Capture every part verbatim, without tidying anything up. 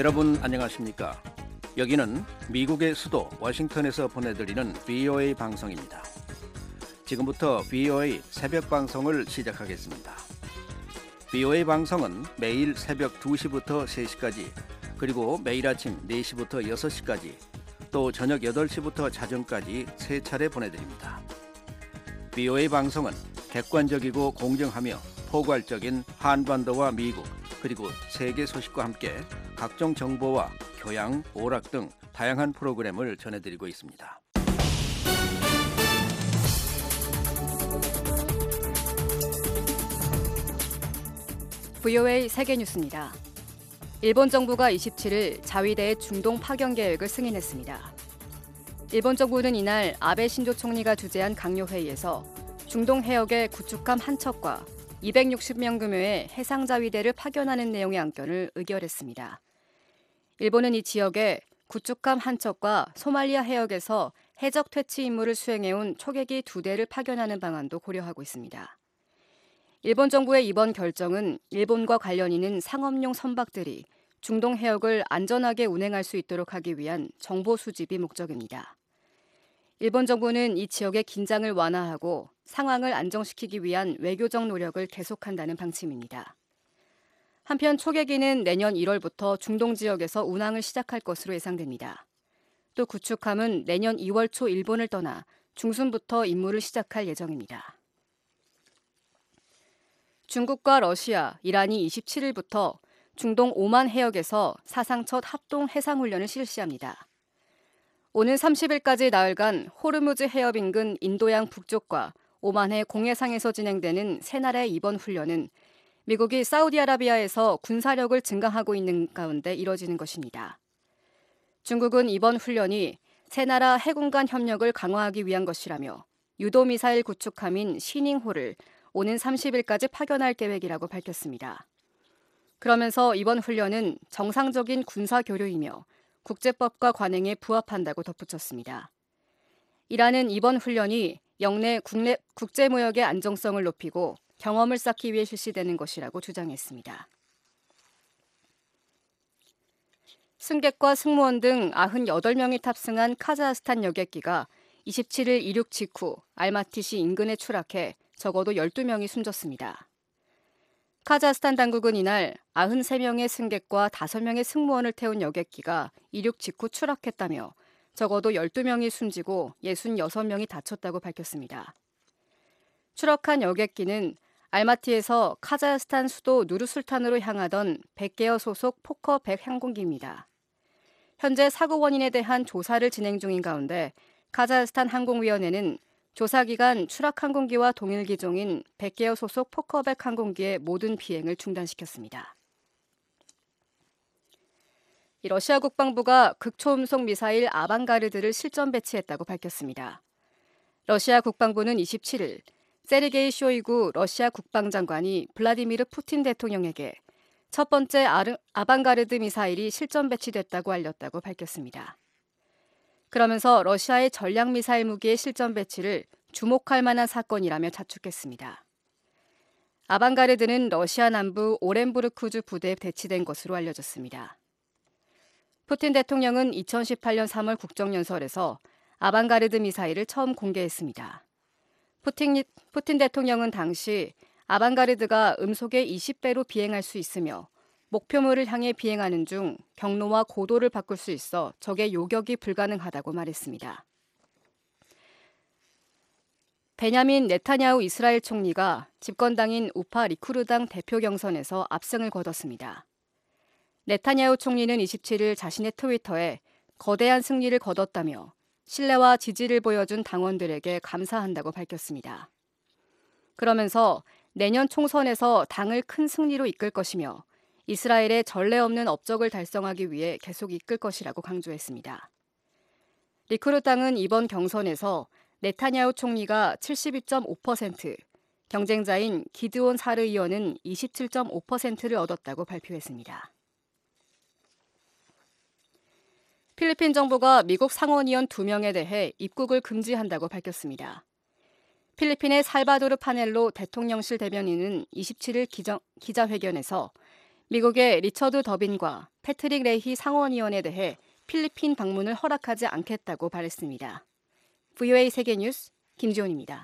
여러분 안녕하십니까? 여기는 미국의 수도 워싱턴에서 보내드리는 브이오에이 방송입니다. 지금부터 브이오에이 새벽 방송을 시작하겠습니다. 브이오에이 방송은 매일 새벽 두 시부터 세 시까지, 그리고 매일 아침 네 시부터 여섯 시까지, 또 저녁 여덟 시부터 자정까지 세 차례 보내드립니다. 브이오에이 방송은 객관적이고 공정하며 포괄적인 한반도와 미국, 그리고 세계 소식과 함께 각종 정보와 교양, 오락 등 다양한 프로그램을 전해드리고 있습니다. 브이오에이 세계뉴스입니다. 일본 정부가 이십칠 일 자위대의 중동 파견 계획을 승인했습니다. 일본 정부는 이날 아베 신조 총리가 주재한 강요회의에서 중동 해역에 구축함 한 척과 이백육십 명 규모의 해상자위대를 파견하는 내용의 안건을 의결했습니다. 일본은 이 지역에 구축함 한 척과 소말리아 해역에서 해적 퇴치 임무를 수행해온 초계기 두 대를 파견하는 방안도 고려하고 있습니다. 일본 정부의 이번 결정은 일본과 관련 있는 상업용 선박들이 중동 해역을 안전하게 운행할 수 있도록 하기 위한 정보 수집이 목적입니다. 일본 정부는 이 지역의 긴장을 완화하고 상황을 안정시키기 위한 외교적 노력을 계속한다는 방침입니다. 한편 초계기는 내년 일월부터 중동 지역에서 운항을 시작할 것으로 예상됩니다. 또 구축함은 내년 이월 초 일본을 떠나 중순부터 임무를 시작할 예정입니다. 중국과 러시아, 이란이 이십칠 일부터 중동 오만 해역에서 사상 첫 합동 해상훈련을 실시합니다. 오는 삼십 일까지 나흘간 호르무즈 해협 인근 인도양 북쪽과 오만해 공해상에서 진행되는 세 나라의 이번 훈련은 미국이 사우디아라비아에서 군사력을 증강하고 있는 가운데 이뤄지는 것입니다. 중국은 이번 훈련이 세 나라 해군 간 협력을 강화하기 위한 것이라며 유도미사일 구축함인 시닝호를 오는 삼십 일까지 파견할 계획이라고 밝혔습니다. 그러면서 이번 훈련은 정상적인 군사 교류이며 국제법과 관행에 부합한다고 덧붙였습니다. 이란은 이번 훈련이 영내 국내, 국제무역의 안정성을 높이고 경험을 쌓기 위해 실시되는 것이라고 주장했습니다. 승객과 승무원 등 구십팔 명이 탑승한 카자흐스탄 여객기가 이십칠 일 이륙 직후 알마티시 인근에 추락해 적어도 열두 명이 숨졌습니다. 카자흐스탄 당국은 이날 구십삼 명의 승객과 다섯 명의 승무원을 태운 여객기가 이륙 직후 추락했다며 적어도 열두 명이 숨지고 육십육 명이 다쳤다고 밝혔습니다. 추락한 여객기는 알마티에서 카자흐스탄 수도 누르술탄으로 향하던 백계어 소속 포커 백 항공기입니다. 현재 사고 원인에 대한 조사를 진행 중인 가운데 카자흐스탄 항공위원회는 조사 기간 추락 항공기와 동일 기종인 백계어 소속 포커 백 항공기의 모든 비행을 중단시켰습니다. 러시아 국방부가 극초음속 미사일 아방가르드를 실전 배치했다고 밝혔습니다. 러시아 국방부는 이십칠 일 세르게이 쇼이구 러시아 국방장관이 블라디미르 푸틴 대통령에게 첫 번째 아방가르드 미사일이 실전 배치됐다고 알렸다고 밝혔습니다. 그러면서 러시아의 전략미사일 무기의 실전 배치를 주목할 만한 사건이라며 자축했습니다. 아방가르드는 러시아 남부 오렌부르크주 부대에 배치된 것으로 알려졌습니다. 푸틴 대통령은 이천십팔 년 삼월 국정연설에서 아방가르드 미사일을 처음 공개했습니다. 푸틴, 푸틴 대통령은 당시 아방가르드가 음속의 이십 배로 비행할 수 있으며 목표물을 향해 비행하는 중 경로와 고도를 바꿀 수 있어 적의 요격이 불가능하다고 말했습니다. 베냐민 네타냐후 이스라엘 총리가 집권당인 우파 리쿠르당 대표 경선에서 압승을 거뒀습니다. 네타냐후 총리는 이십칠 일 자신의 트위터에 거대한 승리를 거뒀다며 신뢰와 지지를 보여준 당원들에게 감사한다고 밝혔습니다. 그러면서 내년 총선에서 당을 큰 승리로 이끌 것이며 이스라엘의 전례 없는 업적을 달성하기 위해 계속 이끌 것이라고 강조했습니다. 리쿠르당은 이번 경선에서 네타냐후 총리가 칠십이 점 오 퍼센트, 경쟁자인 기드온 사르 의원은 이십칠 점 오 퍼센트를 얻었다고 발표했습니다. 필리핀 정부가 미국 상원의원 두 명에 대해 입국을 금지한다고 밝혔습니다. 필리핀의 살바도르 파넬로 대통령실 대변인은 이십칠 일 기정, 기자회견에서 미국의 리처드 더빈과 패트릭 레이히 상원의원에 대해 필리핀 방문을 허락하지 않겠다고 발했습니다. 브이오에이 세계뉴스 김지훈입니다.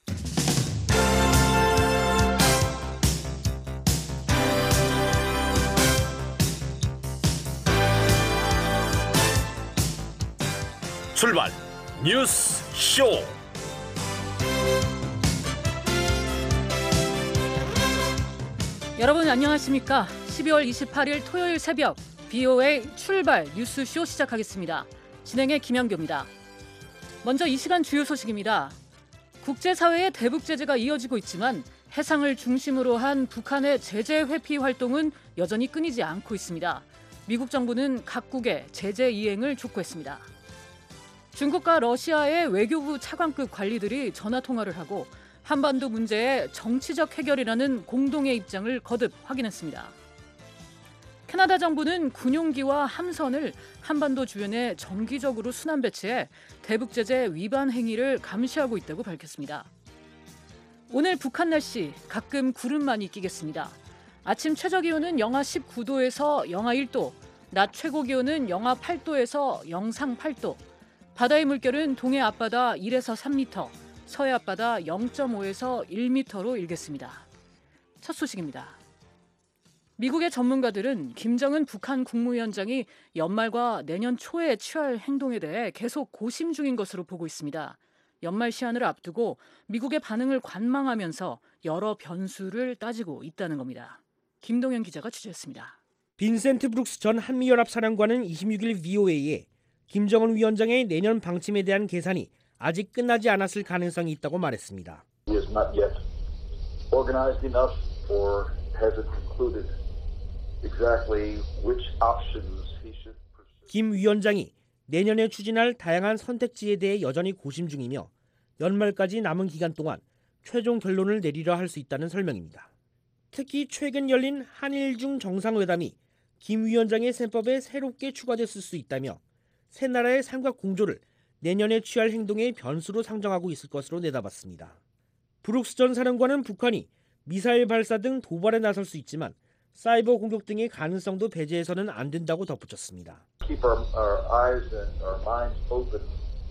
출발 뉴스 쇼. 여러분 안녕하십니까? 십이월 이십팔일 토요일 새벽 브이오에이 출발 뉴스쇼 시작하겠습니다. 진행의 김영교입니다. 먼저 이 시간 주요 소식입니다. 국제사회의 대북 제재가 이어지고 있지만 해상을 중심으로 한 북한의 제재 회피 활동은 여전히 끊이지 않고 있습니다. 미국 정부는 각국의 제재 이행을 촉구했습니다. 중국과 러시아의 외교부 차관급 관리들이 전화통화를 하고 한반도 문제의 정치적 해결이라는 공동의 입장을 거듭 확인했습니다. 캐나다 정부는 군용기와 함선을 한반도 주변에 정기적으로 순환 배치해 대북 제재 위반 행위를 감시하고 있다고 밝혔습니다. 오늘 북한 날씨 가끔 구름만이 끼겠습니다. 아침 최저 기온은 영하 십구 도에서 영하 일 도, 낮 최고 기온은 영하 팔 도에서 영상 팔 도, 바다의 물결은 동해 앞바다 일에서 삼 미터, 서해 앞바다 영 점 오에서 일 미터로 일겠습니다. 첫 소식입니다. 미국의 전문가들은 김정은 북한 국무위원장이 연말과 내년 초에 취할 행동에 대해 계속 고심 중인 것으로 보고 있습니다. 연말 시한을 앞두고 미국의 반응을 관망하면서 여러 변수를 따지고 있다는 겁니다. 김동현 기자가 취재했습니다. 빈센트 브룩스 전 한미연합 사령관은 이십육일 브이오에이에 김정은 위원장의 내년 방침에 대한 계산이 아직 끝나지 않았을 가능성이 있다고 말했습니다. He is not yet organized enough or hasn't concluded exactly which options he should pursue. 김 위원장이 내년에 추진할 다양한 선택지에 대해 여전히 고심 중이며 연말까지 남은 기간 동안 최종 결론을 내리려 할 수 있다는 설명입니다. 특히 최근 열린 한일중 정상회담이 김 위원장의 셈법에 새롭게 추가됐을 수 있다며 세 나라의 삼각 공조를 내년에 취할 행동의 변수로 상정하고 있을 것으로 내다봤습니다. 브룩스 전 사령관은 북한이 미사일 발사 등 도발에 나설 수 있지만 사이버 공격 등의 가능성도 배제해서는 안 된다고 덧붙였습니다. Keep our, our eyes and our minds open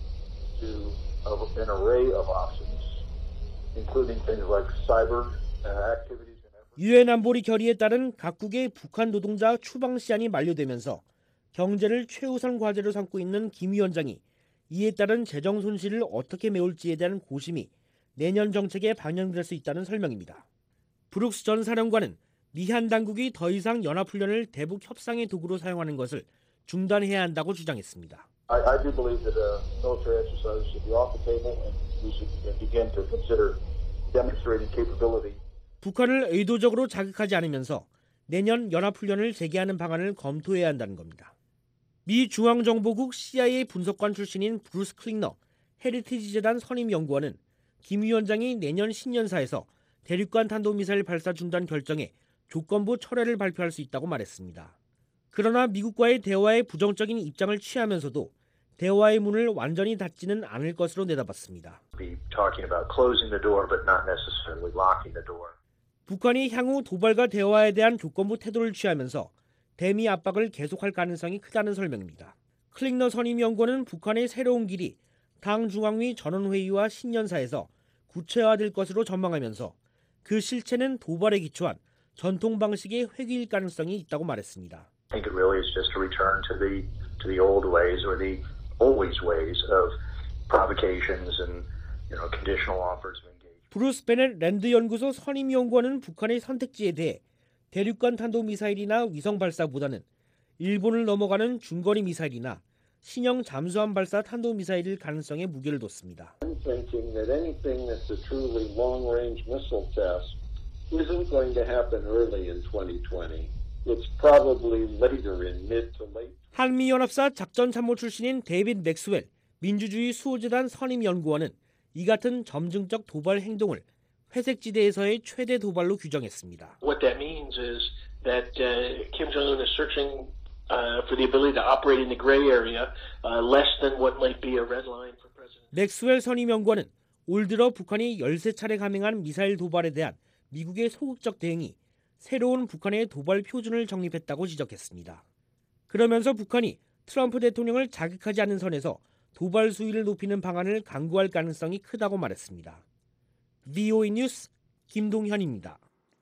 to an array of options, including things like cyber activities. 유엔 안보리 결의에 따른 각국의 북한 노동자 추방 시한이 만료되면서 경제를 최우선 과제로 삼고 있는 김 위원장이 이에 따른 재정 손실을 어떻게 메울지에 대한 고심이 내년 정책에 반영될 수 있다는 설명입니다. 브룩스 전 사령관은 미한 당국이 더 이상 연합훈련을 대북 협상의 도구로 사용하는 것을 중단해야 한다고 주장했습니다. I, I do believe that uh, military exercises should be off the table and we should begin to consider demonstrating capability. 북한을 의도적으로 자극하지 않으면서 내년 연합훈련을 재개하는 방안을 검토해야 한다는 겁니다. 미 중앙정보국 씨아이에이 분석관 출신인 브루스 클링너 헤리티지 재단 선임연구원은 김 위원장이 내년 신년사에서 대륙간 탄도미사일 발사 중단 결정에 조건부 철회를 발표할 수 있다고 말했습니다. 그러나 미국과의 대화에 부정적인 입장을 취하면서도 대화의 문을 완전히 닫지는 않을 것으로 내다봤습니다. Be talking about closing the door, but not necessarily locking the door. 북한이 향후 도발과 대화에 대한 조건부 태도를 취하면서 대미 압박을 계속할 가능성이 크다는 설명입니다. 클링너 선임연구원은 북한의 새로운 길이 당 중앙위 전원회의와 신년사에서 구체화될 것으로 전망하면서 그 실체는 도발에 기초한 전통 방식의 회귀일 가능성이 있다고 말했습니다. I think it really is just a return to the to the old ways or the always ways of provocations and you know conditional offers of engagement. 브루스 베넷 랜드 연구소 선임 연구원은 북한의 선택지에 대해 대륙간 탄도 미사일이나 위성 발사보다는 일본을 넘어가는 중거리 미사일이나 신형 잠수함 발사 탄도 미사일일 가능성에 무게를 뒀습니다. I'm thinking that anything that's a truly long-range missile test isn't going to happen early in twenty twenty. It's probably later in mid to late. 한미연합사 작전참모 출신인 데이빗 맥스웰 민주주의 수호재단 선임연구원은 이 같은 점증적 도발 행동을 회색지대에서의 최대 도발로 규정했습니다. What that means is that uh, Kim Jong-un is searching uh, for the ability to operate in the gray area uh, less than what might be a red line for President. 맥스웰 선임연구원은 올 들어 북한이 열세 차례 감행한 미사일 도발에 대한 미국의 소극적 대응이 새로운 북한의 도발 표준을 정립했다고 지적했습니다. 그러면서 북한이 트럼프 대통령을 자극하지 않는 선에서 도발 수위를 높이는 방안을 강구할 가능성이 크다고 말했습니다. 브이오에이 뉴스 김동현입니다.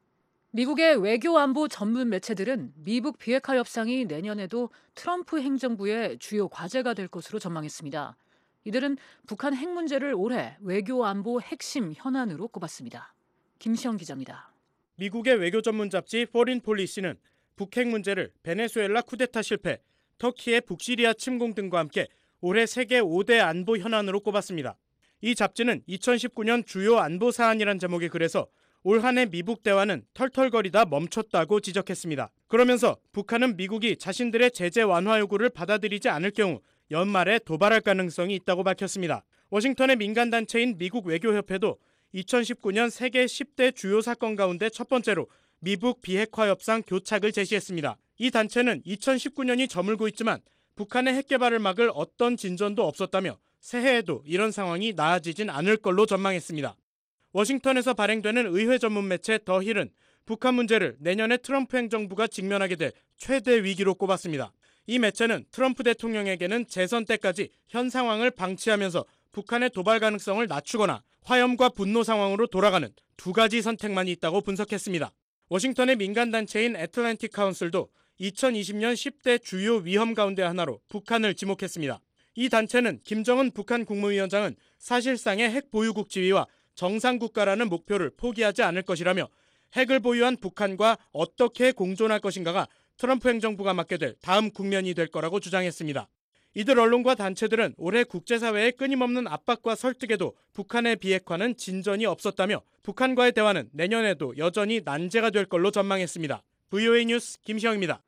미국의 외교 안보 전문 매체들은 미북 비핵화 협상이 내년에도 트럼프 행정부의 주요 과제가 될 것으로 전망했습니다. 이들은 북한 핵 문제를 올해 외교 안보 핵심 현안으로 꼽았습니다. 김시영 기자입니다. 미국의 외교 전문 잡지 포린 폴리시는 북핵 문제를 베네수엘라 쿠데타 실패, 터키의 북시리아 침공 등과 함께 올해 세계 오 대 안보 현안으로 꼽았습니다. 이 잡지는 이천십구 년 주요 안보 사안이란 제목의 글에서 올 한 해 미북 대화는 털털거리다 멈췄다고 지적했습니다. 그러면서 북한은 미국이 자신들의 제재 완화 요구를 받아들이지 않을 경우 연말에 도발할 가능성이 있다고 밝혔습니다. 워싱턴의 민간단체인 미국 외교협회도 이천십구 년 세계 십 대 주요 사건 가운데 첫 번째로 미북 비핵화 협상 교착을 제시했습니다. 이 단체는 이천십구 년이 저물고 있지만 북한의 핵 개발을 막을 어떤 진전도 없었다며 새해에도 이런 상황이 나아지진 않을 걸로 전망했습니다. 워싱턴에서 발행되는 의회 전문 매체 더 힐은 북한 문제를 내년에 트럼프 행정부가 직면하게 될 최대 위기로 꼽았습니다. 이 매체는 트럼프 대통령에게는 재선 때까지 현 상황을 방치하면서 북한의 도발 가능성을 낮추거나 화염과 분노 상황으로 돌아가는 두 가지 선택만이 있다고 분석했습니다. 워싱턴의 민간단체인 애틀랜틱 카운슬도 이천이십 년 십 대 주요 위험 가운데 하나로 북한을 지목했습니다. 이 단체는 김정은 북한 국무위원장은 사실상의 핵 보유국 지위와 정상국가라는 목표를 포기하지 않을 것이라며 핵을 보유한 북한과 어떻게 공존할 것인가가 트럼프 행정부가 맡게 될 다음 국면이 될 거라고 주장했습니다. 이들 언론과 단체들은 올해 국제사회의 끊임없는 압박과 설득에도 북한의 비핵화는 진전이 없었다며 북한과의 대화는 내년에도 여전히 난제가 될 걸로 전망했습니다. 브이오에이 뉴스 김시영입니다.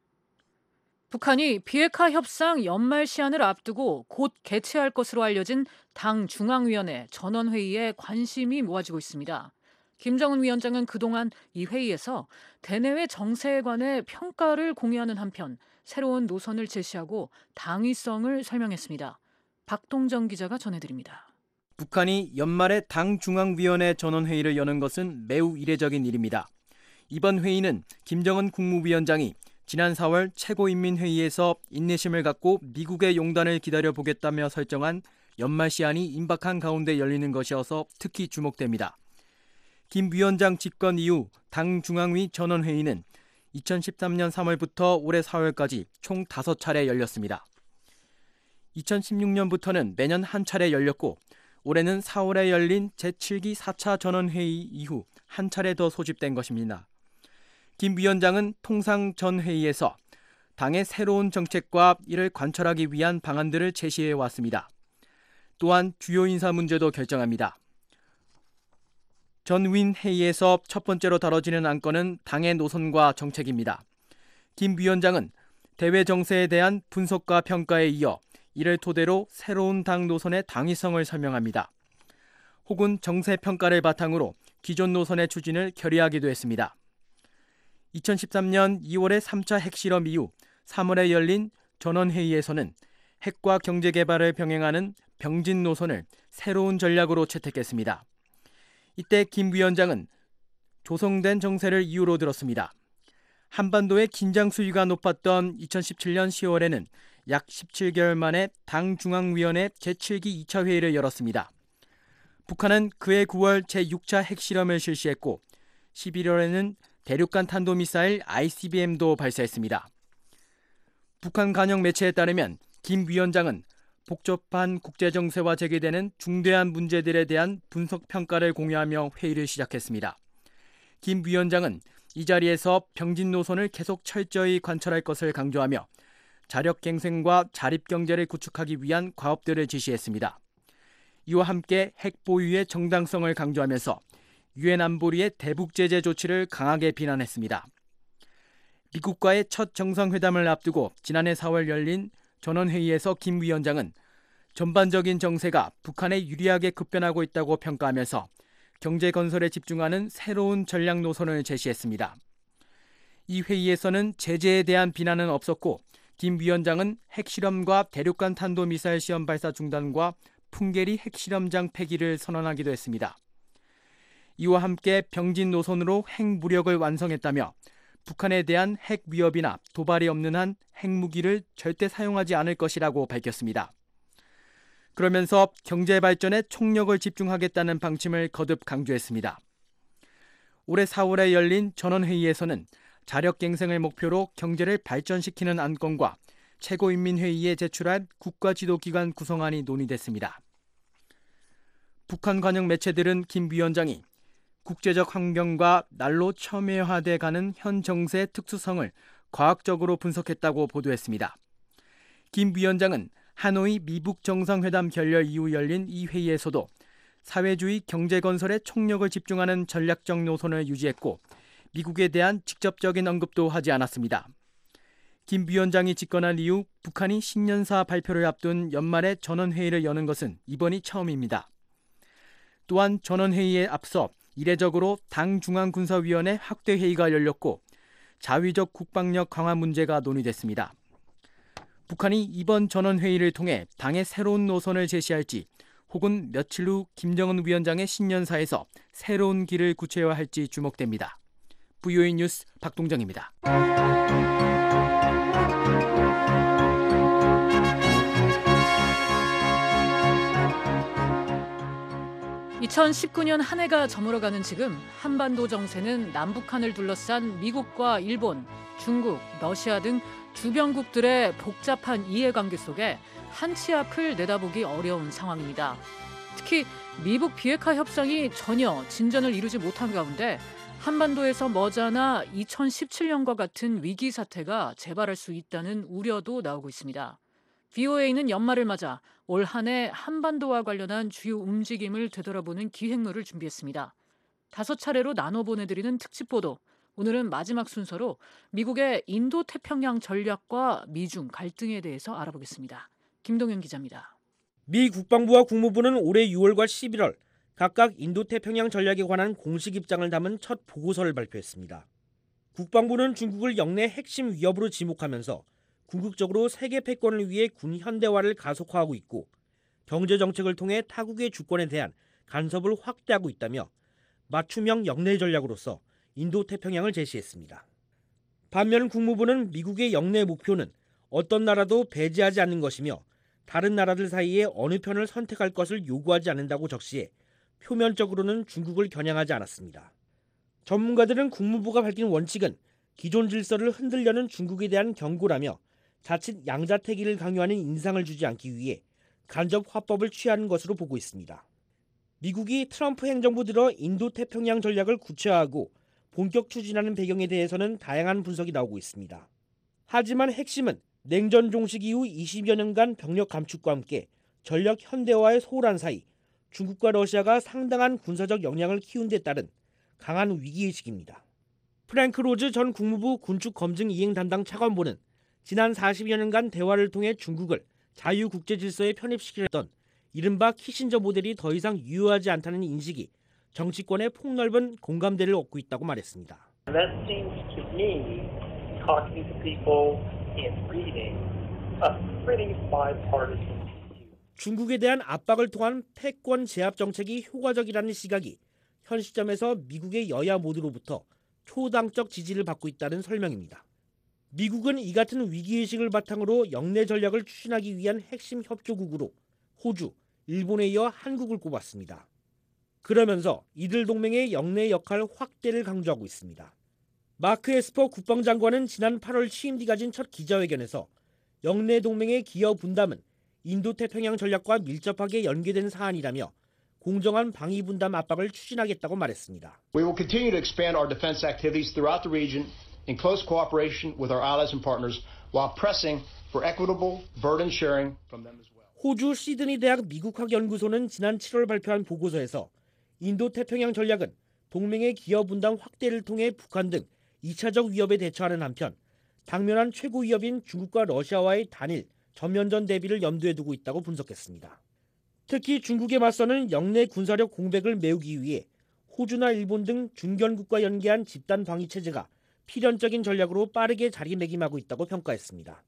북한이 비핵화 협상 연말 시한을 앞두고 곧 개최할 것으로 알려진 당 중앙위원회 전원회의에 관심이 모아지고 있습니다. 김정은 위원장은 그동안 이 회의에서 대내외 정세에 관해 평가를 공유하는 한편 새로운 노선을 제시하고 당위성을 설명했습니다. 박동정 기자가 전해드립니다. 북한이 연말에 당 중앙위원회 전원회의를 여는 것은 매우 이례적인 일입니다. 이번 회의는 김정은 국무위원장이 지난 사월 최고인민회의에서 인내심을 갖고 미국의 용단을 기다려보겠다며 설정한 연말 시한이 임박한 가운데 열리는 것이어서 특히 주목됩니다. 김 위원장 집권 이후 당 중앙위 전원회의는 이천십삼 년 삼월부터 올해 사월까지 총 다섯 차례 열렸습니다. 이천십육 년부터는 매년 한 차례 열렸고 올해는 사월에 열린 제칠 기 사 차 전원회의 이후 한 차례 더 소집된 것입니다. 김 위원장은 통상 전 회의에서 당의 새로운 정책과 이를 관철하기 위한 방안들을 제시해 왔습니다. 또한 주요 인사 문제도 결정합니다. 전윈 회의에서 첫 번째로 다뤄지는 안건은 당의 노선과 정책입니다. 김 위원장은 대외 정세에 대한 분석과 평가에 이어 이를 토대로 새로운 당 노선의 당위성을 설명합니다. 혹은 정세 평가를 바탕으로 기존 노선의 추진을 결의하기도 했습니다. 이천십삼 년 이월의 삼 차 핵실험 이후 삼월에 열린 전원회의에서는 핵과 경제개발을 병행하는 병진 노선을 새로운 전략으로 채택했습니다. 이때 김 위원장은 조성된 정세를 이유로 들었습니다. 한반도의 긴장 수위가 높았던 이천십칠 년 시월에는 약 십칠 개월 만에 당 중앙위원회 제칠 기 이 차 회의를 열었습니다. 북한은 그해 구월 제육 차 핵실험을 실시했고 십일월에는 대륙간 탄도미사일 아이씨비엠도 발사했습니다. 북한 관영 매체에 따르면 김 위원장은 복잡한 국제정세와 제기되는 중대한 문제들에 대한 분석 평가를 공유하며 회의를 시작했습니다. 김 위원장은 이 자리에서 병진 노선을 계속 철저히 관철할 것을 강조하며 자력갱생과 자립경제를 구축하기 위한 과업들을 지시했습니다. 이와 함께 핵 보유의 정당성을 강조하면서 유엔 안보리의 대북 제재 조치를 강하게 비난했습니다. 미국과의 첫 정상회담을 앞두고 지난해 사월 열린 전원회의에서 김 위원장은 전반적인 정세가 북한에 유리하게 급변하고 있다고 평가하면서 경제 건설에 집중하는 새로운 전략 노선을 제시했습니다. 이 회의에서는 제재에 대한 비난은 없었고 김 위원장은 핵실험과 대륙간 탄도미사일 시험 발사 중단과 풍계리 핵실험장 폐기를 선언하기도 했습니다. 이와 함께 병진 노선으로 핵 무력을 완성했다며 북한에 대한 핵 위협이나 도발이 없는 한 핵무기를 절대 사용하지 않을 것이라고 밝혔습니다. 그러면서 경제 발전에 총력을 집중하겠다는 방침을 거듭 강조했습니다. 올해 사월에 열린 전원회의에서는 자력갱생을 목표로 경제를 발전시키는 안건과 최고인민회의에 제출한 국가지도기관 구성안이 논의됐습니다. 북한 관영 매체들은 김 위원장이 국제적 환경과 날로 첨예화돼 가는 현 정세의 특수성을 과학적으로 분석했다고 보도했습니다. 김 위원장은 하노이 미북 정상회담 결렬 이후 열린 이 회의에서도 사회주의 경제 건설에 총력을 집중하는 전략적 노선을 유지했고 미국에 대한 직접적인 언급도 하지 않았습니다. 김 위원장이 집권한 이후 북한이 신년사 발표를 앞둔 연말에 전원회의를 여는 것은 이번이 처음입니다. 또한 전원회의에 앞서 이례적으로 당 중앙군사위원회 확대회의가 열렸고 자위적 국방력 강화 문제가 논의됐습니다. 북한이 이번 전원회의를 통해 당의 새로운 노선을 제시할지 혹은 며칠 후 김정은 위원장의 신년사에서 새로운 길을 구체화할지 주목됩니다. 브이오에이 뉴스 박동정입니다. 이천십구 년 한 해가 저물어가는 지금 한반도 정세는 남북한을 둘러싼 미국과 일본, 중국, 러시아 등 주변국들의 복잡한 이해관계 속에 한치 앞을 내다보기 어려운 상황입니다. 특히 미북 비핵화 협상이 전혀 진전을 이루지 못한 가운데 한반도에서 머지않아 이천십칠 년과 같은 위기 사태가 재발할 수 있다는 우려도 나오고 있습니다. 브이오에이는 연말을 맞아 올 한 해 한반도와 관련한 주요 움직임을 되돌아보는 기획물을 준비했습니다. 다섯 차례로 나눠 보내드리는 특집 보도. 오늘은 마지막 순서로 미국의 인도태평양 전략과 미중 갈등에 대해서 알아보겠습니다. 김동현 기자입니다. 미 국방부와 국무부는 올해 유월과 십일월 각각 인도태평양 전략에 관한 공식 입장을 담은 첫 보고서를 발표했습니다. 국방부는 중국을 영내 핵심 위협으로 지목하면서 궁극적으로 세계 패권을 위해 군 현대화를 가속화하고 있고 경제 정책을 통해 타국의 주권에 대한 간섭을 확대하고 있다며 맞춤형 영내 전략으로서 인도태평양을 제시했습니다. 반면 국무부는 미국의 영내 목표는 어떤 나라도 배제하지 않는 것이며 다른 나라들 사이에 어느 편을 선택할 것을 요구하지 않는다고 적시해 표면적으로는 중국을 겨냥하지 않았습니다. 전문가들은 국무부가 밝힌 원칙은 기존 질서를 흔들려는 중국에 대한 경고라며 자칫 양자태기를 강요하는 인상을 주지 않기 위해 간접 화법을 취하는 것으로 보고 있습니다. 미국이 트럼프 행정부 들어 인도태평양 전략을 구체화하고 본격 추진하는 배경에 대해서는 다양한 분석이 나오고 있습니다. 하지만 핵심은 냉전 종식 이후 이십여 년간 병력 감축과 함께 전력 현대화에 소홀한 사이 중국과 러시아가 상당한 군사적 역량을 키운 데 따른 강한 위기의식입니다. 프랭크 로즈 전 국무부 군축 검증 이행 담당 차관보는 지난 사십여 년간 대화를 통해 중국을 자유국제질서에 편입시키려던 이른바 키신저 모델이 더 이상 유효하지 않다는 인식이 정치권의 폭넓은 공감대를 얻고 있다고 말했습니다. That seems to me, talking to people and reading, a pretty bipartisan view. 중국에 대한 압박을 통한 패권 제압 정책이 효과적이라는 시각이 현 시점에서 미국의 여야 모두로부터 초당적 지지를 받고 있다는 설명입니다. 미국은 이 같은 위기의식을 바탕으로 영내 전략을 추진하기 위한 핵심 협조국으로 호주, 일본에 이어 한국을 꼽았습니다. 그러면서 이들 동맹의 영내 역할 확대를 강조하고 있습니다. 마크 에스퍼 국방장관은 지난 팔월 취임 뒤 가진 첫 기자회견에서 영내 동맹의 기여 분담은 인도태평양 전략과 밀접하게 연계된 사안이라며 공정한 방위 분담 압박을 추진하겠다고 말했습니다. We will continue to expand our defense activities throughout the region in close cooperation with our allies and partners while pressing for equitable burden sharing from them as well. 호주 시드니 대학 미국학연구소는 지난 칠월 발표한 보고서에서 인도태평양 전략은 동맹의 기여 분담 확대를 통해 북한 등 이차적 위협에 대처하는 한편 당면한 최고 위협인 중국과 러시아와의 단일, 전면전 대비를 염두에 두고 있다고 분석했습니다. 특히 중국에 맞서는 영내 군사력 공백을 메우기 위해 호주나 일본 등 중견국과 연계한 집단 방위 체제가 필연적인 전략으로 빠르게 자리매김하고 있다고 평가했습니다.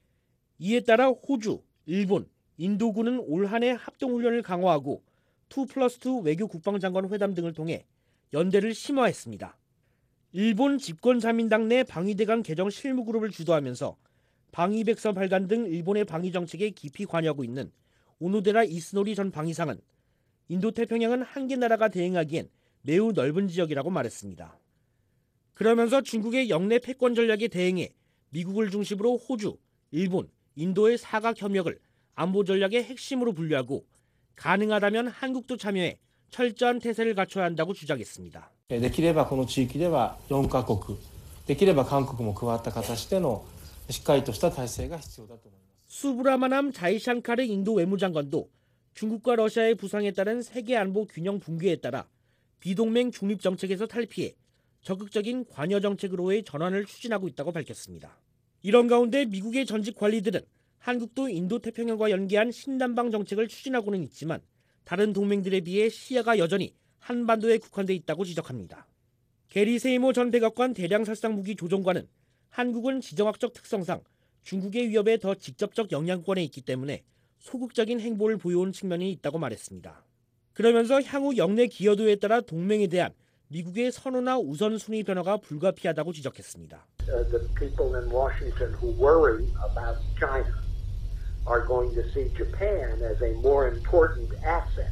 이에 따라 호주, 일본, 인도군은 올 한 해 합동훈련을 강화하고 투 플러스 투 외교 국방장관 회담 등을 통해 연대를 심화했습니다. 일본 집권 자민당 내 방위대강 개정 실무그룹을 주도하면서 방위백서 발간 등 일본의 방위 정책에 깊이 관여하고 있는 오노데라 이스노리 전 방위상은 인도태평양은 한 개 나라가 대응하기엔 매우 넓은 지역이라고 말했습니다. 그러면서 중국의 영내 패권 전략에 대응해 미국을 중심으로 호주, 일본, 인도의 사각 협력을 안보 전략의 핵심으로 분류하고 가능하다면 한국도 참여해 철저한 태세를 갖춰야 한다고 주장했습니다. できればこの地域ではよんカ国、できれば韓国も加わった形でのしっかりとした体制が必要だと思います。 수브라마남 자이샹카르 인도 외무장관도 중국과 러시아의 부상에 따른 세계 안보 균형 붕괴에 따라 비동맹 중립 정책에서 탈피해 적극적인 관여 정책으로의 전환을 추진하고 있다고 밝혔습니다. 이런 가운데 미국의 전직 관리들은 한국도 인도태평양과 연계한 신남방 정책을 추진하고는 있지만 다른 동맹들에 비해 시야가 여전히 한반도에 국한돼 있다고 지적합니다. 게리 세이모 전 백악관 대량살상무기 조종관은 한국은 지정학적 특성상 중국의 위협에 더 직접적 영향권에 있기 때문에 소극적인 행보를 보여온 측면이 있다고 말했습니다. 그러면서 향후 영내 기여도에 따라 동맹에 대한 미국의 선호나 우선순위 변화가 불가피하다고 지적했습니다. Uh, the people in Washington who worry about China are going to see Japan as a more important asset.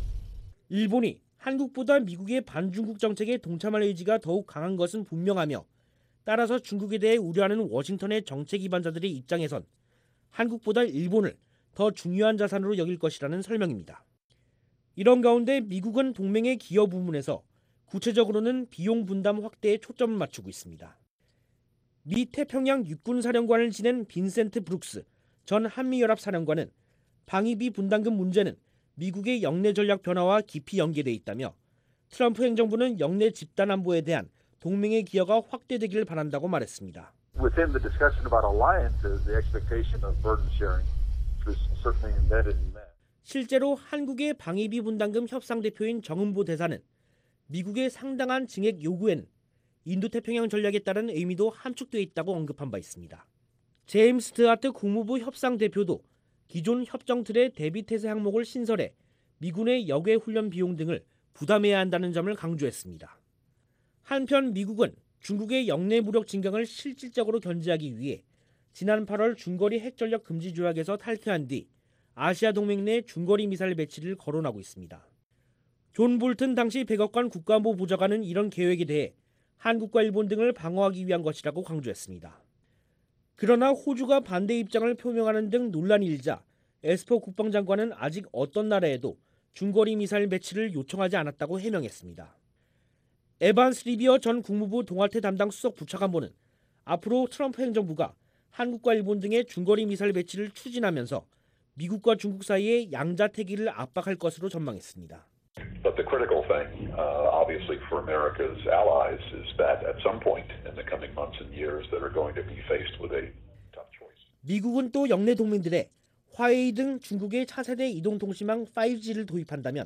일본이 한국보다 미국의 반중국 정책에 동참할 의지가 더욱 강한 것은 분명하며 따라서 중국에 대해 우려하는 워싱턴의 정책 기반자들의 입장에선 한국보다 일본을 더 중요한 자산으로 여길 것이라는 설명입니다. 이런 가운데 미국은 동맹의 기여 부문에서 구체적으로는 비용 분담 확대에 초점을 맞추고 있습니다. 미 태평양 육군사령관을 지낸 빈센트 브룩스 전 한미연합사령관은 방위비 분담금 문제는 미국의 영내 전략 변화와 깊이 연계돼 있다며 트럼프 행정부는 영내 집단 안보에 대한 동맹의 기여가 확대되기를 바란다고 말했습니다. Within the discussion about alliances, the expectation of burden sharing is certainly embedded in that. 실제로 한국의 방위비 분담금 협상 대표인 정은보 대사는 미국의 상당한 증액 요구에는 인도태평양 전략에 따른 의미도 함축되어 있다고 언급한 바 있습니다. 제임스 드하트 국무부 협상 대표도 기존 협정 틀의 대비 태세 항목을 신설해 미군의 역외 훈련 비용 등을 부담해야 한다는 점을 강조했습니다. 한편 미국은 중국의 영내 무력 진강을 실질적으로 견제하기 위해 지난 팔월 중거리 핵전력 금지 조약에서 탈퇴한 뒤 아시아 동맹 내 중거리 미사일 배치를 거론하고 있습니다. 존 볼튼 당시 백악관 국가안보 보좌관은 이런 계획에 대해 한국과 일본 등을 방어하기 위한 것이라고 강조했습니다. 그러나 호주가 반대 입장을 표명하는 등 논란이 일자 에스퍼 국방장관은 아직 어떤 나라에도 중거리 미사일 배치를 요청하지 않았다고 해명했습니다. 에반스 리비어 전 국무부 동아태 담당 수석 부차관보는 앞으로 트럼프 행정부가 한국과 일본 등의 중거리 미사일 배치를 추진하면서 미국과 중국 사이의 양자태기를 압박할 것으로 전망했습니다. But the critical thing, uh, obviously for America's allies, is that at some point in the coming months and years, that are going to be faced with a tough choice. 미국은 또 영내 동맹들의 화웨이 등 중국의 차세대 이동통신망 파이브지를 도입한다면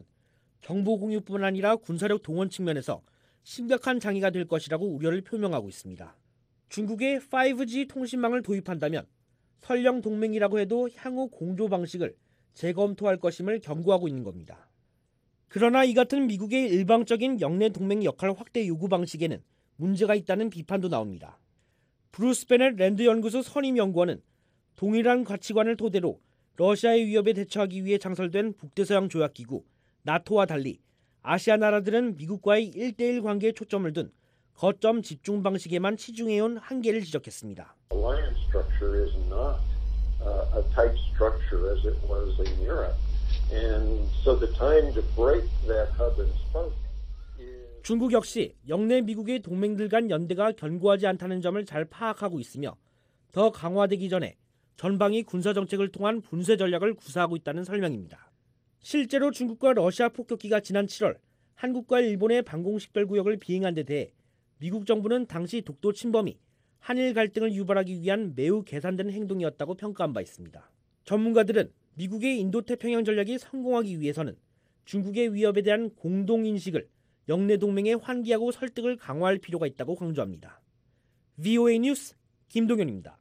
정보 공유뿐 아니라 군사력 동원 측면에서 심각한 장애가 될 것이라고 우려를 표명하고 있습니다. 중국의 파이브지 통신망을 도입한다면 설령 동맹이라고 해도 향후 공조 방식을 재검토할 것임을 경고하고 있는 겁니다. 그러나 이 같은 미국의 일방적인 영내 동맹 역할 확대 요구 방식에는 문제가 있다는 비판도 나옵니다. 브루스 베넷 랜드 연구소 선임 연구원은 동일한 가치관을 토대로 러시아의 위협에 대처하기 위해 창설된 북대서양 조약기구 나토와 달리 아시아 나라들은 미국과의 일 대일 관계에 초점을 둔 거점 집중 방식에만 치중해온 한계를 지적했습니다. Alliance structure is not uh, a tight structure as it was in Europe. And so the time to break that hub and spoke is... 중국 역시 영내 미국의 동맹들 간 연대가 견고하지 않다는 점을 잘 파악하고 있으며 더 강화되기 전에 전방위 군사정책을 통한 분쇄 전략을 구사하고 있다는 설명입니다. 실제로 중국과 러시아 폭격기가 지난 칠월 한국과 일본의 방공식별구역을 비행한 데 대해 미국 정부는 당시 독도 침범이 한일 갈등을 유발하기 위한 매우 계산된 행동이었다고 평가한 바 있습니다. 전문가들은 미국의 인도태평양 전략이 성공하기 위해서는 중국의 위협에 대한 공동인식을 영내 동맹에 환기하고 설득을 강화할 필요가 있다고 강조합니다. 브이오에이 뉴스 김동현입니다.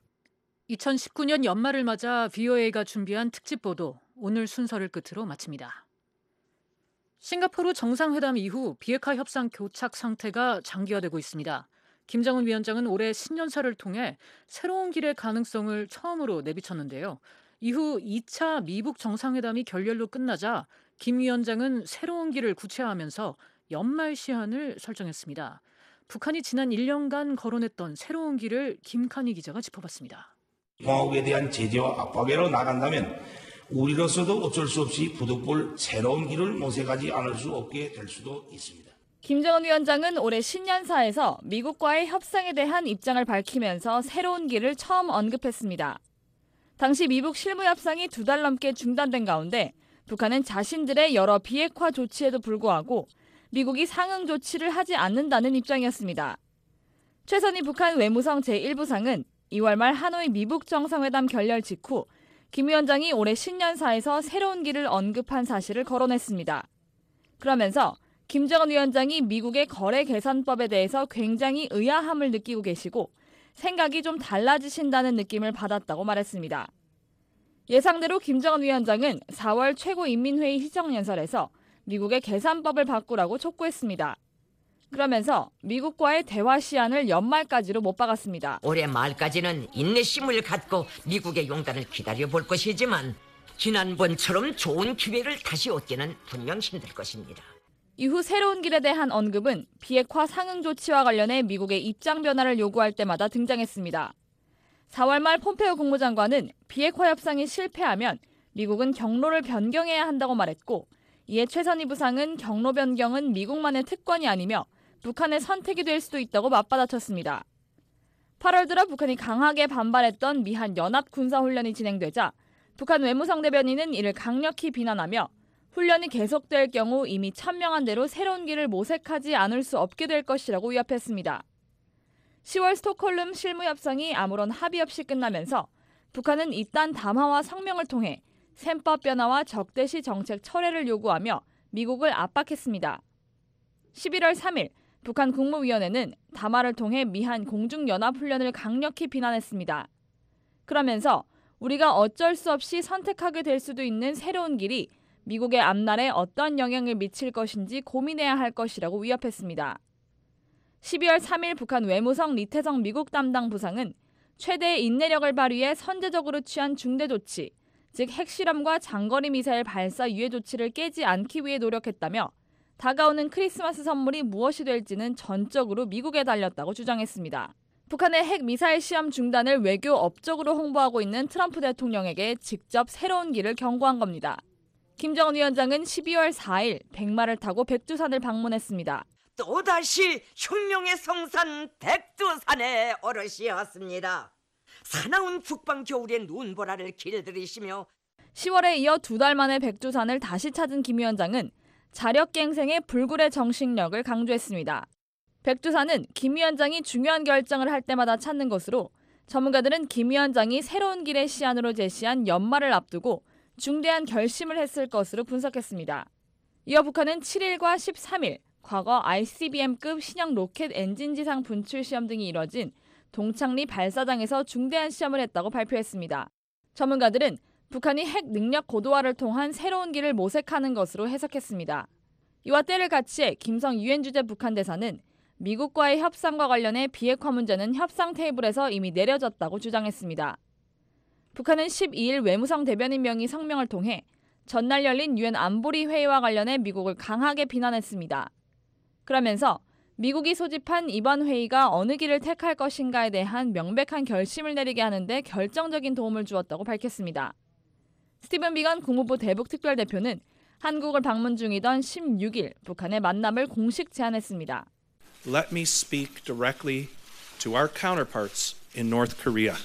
이천십구 년 연말을 맞아 브이오에이가 준비한 특집 보도, 오늘 순서를 끝으로 마칩니다. 싱가포르 정상회담 이후 비핵화 협상 교착 상태가 장기화되고 있습니다. 김정은 위원장은 올해 신년사를 통해 새로운 길의 가능성을 처음으로 내비쳤는데요. 이후 이 차 미북 정상회담이 결렬로 끝나자 김 위원장은 새로운 길을 구체화하면서 연말 시한을 설정했습니다. 북한이 지난 일 년간 거론했던 새로운 길을 김칸희 기자가 짚어봤습니다. 공화국에 대한 제재와 압박으로 나간다면 우리로서도 어쩔 수 없이 부득불 새로운 길을 모색하지 않을 수 없게 될 수도 있습니다. 김정은 위원장은 올해 신년사에서 미국과의 협상에 대한 입장을 밝히면서 새로운 길을 처음 언급했습니다. 당시 미북 실무협상이 두 달 넘게 중단된 가운데 북한은 자신들의 여러 비핵화 조치에도 불구하고 미국이 상응 조치를 하지 않는다는 입장이었습니다. 최선희 북한 외무성 제일 부상은 이월 말 하노이 미북 정상회담 결렬 직후 김 위원장이 올해 신년사에서 새로운 길을 언급한 사실을 거론했습니다. 그러면서 김정은 위원장이 미국의 거래 개선법에 대해서 굉장히 의아함을 느끼고 계시고 생각이 좀 달라지신다는 느낌을 받았다고 말했습니다. 예상대로 김정은 위원장은 사월 최고인민회의 시정연설에서 미국의 계산법을 바꾸라고 촉구했습니다. 그러면서 미국과의 대화 시한을 연말까지로 못 박았습니다. 올해 말까지는 인내심을 갖고 미국의 용단을 기다려볼 것이지만 지난번처럼 좋은 기회를 다시 얻기는 분명 힘들 것입니다. 이후 새로운 길에 대한 언급은 비핵화 상응 조치와 관련해 미국의 입장 변화를 요구할 때마다 등장했습니다. 사월 말 폼페오 국무장관은 비핵화 협상이 실패하면 미국은 경로를 변경해야 한다고 말했고 이에 최선희 부상은 경로 변경은 미국만의 특권이 아니며 북한의 선택이 될 수도 있다고 맞받아쳤습니다. 팔월 들어 북한이 강하게 반발했던 미한 연합 군사훈련이 진행되자 북한 외무성 대변인은 이를 강력히 비난하며 훈련이 계속될 경우 이미 천명한 대로 새로운 길을 모색하지 않을 수 없게 될 것이라고 위협했습니다. 시월 스톡홀름 실무협상이 아무런 합의 없이 끝나면서 북한은 이딴 담화와 성명을 통해 셈법 변화와 적대시 정책 철회를 요구하며 미국을 압박했습니다. 십일월 삼일 북한 국무위원회는 담화를 통해 미한 공중연합훈련을 강력히 비난했습니다. 그러면서 우리가 어쩔 수 없이 선택하게 될 수도 있는 새로운 길이 미국의 앞날에 어떤 영향을 미칠 것인지 고민해야 할 것이라고 위협했습니다. 십이월 삼일 북한 외무성 리태성 미국 담당 부상은 최대의 인내력을 발휘해 선제적으로 취한 중대 조치, 즉 핵실험과 장거리 미사일 발사 유예 조치를 깨지 않기 위해 노력했다며 다가오는 크리스마스 선물이 무엇이 될지는 전적으로 미국에 달렸다고 주장했습니다. 북한의 핵 미사일 시험 중단을 외교 업적으로 홍보하고 있는 트럼프 대통령에게 직접 새로운 길을 경고한 겁니다. 김정은 위원장은 십이월 사일 백마를 타고 백두산을 방문했습니다. 또다시 혁명의 성산 백두산에 오르시었습니다. 사나운 북방 겨울의 눈보라를 길들이시며 시월에 이어 두 달 만에 백두산을 다시 찾은 김 위원장은 자력갱생의 불굴의 정신력을 강조했습니다. 백두산은 김 위원장이 중요한 결정을 할 때마다 찾는 것으로 전문가들은 김 위원장이 새로운 길의 시안으로 제시한 연말을 앞두고 중대한 결심을 했을 것으로 분석했습니다. 이어 북한은 칠일과 십삼일 과거 아이씨비엠급 신형 로켓 엔진 지상 분출 시험 등이 이뤄진 동창리 발사장에서 중대한 시험을 했다고 발표했습니다. 전문가들은 북한이 핵 능력 고도화를 통한 새로운 길을 모색하는 것으로 해석했습니다. 이와 때를 같이해 김성 유엔 주재 북한 대사는 미국과의 협상과 관련해 비핵화 문제는 협상 테이블에서 이미 내려졌다고 주장했습니다. 북한은 십이일 외무성 대변인 명의 성명을 통해 전날 열린 유엔 안보리 회의와 관련해 미국을 강하게 비난했습니다. 그러면서 미국이 소집한 이번 회의가 어느 길을 택할 것인가에 대한 명백한 결심을 내리게 하는데 결정적인 도움을 주었다고 밝혔습니다. 스티븐 비건 국무부 대북특별대표는 한국을 방문 중이던 십육일 북한의 만남을 공식 제안했습니다. Let me speak directly to our counterparts in North Korea.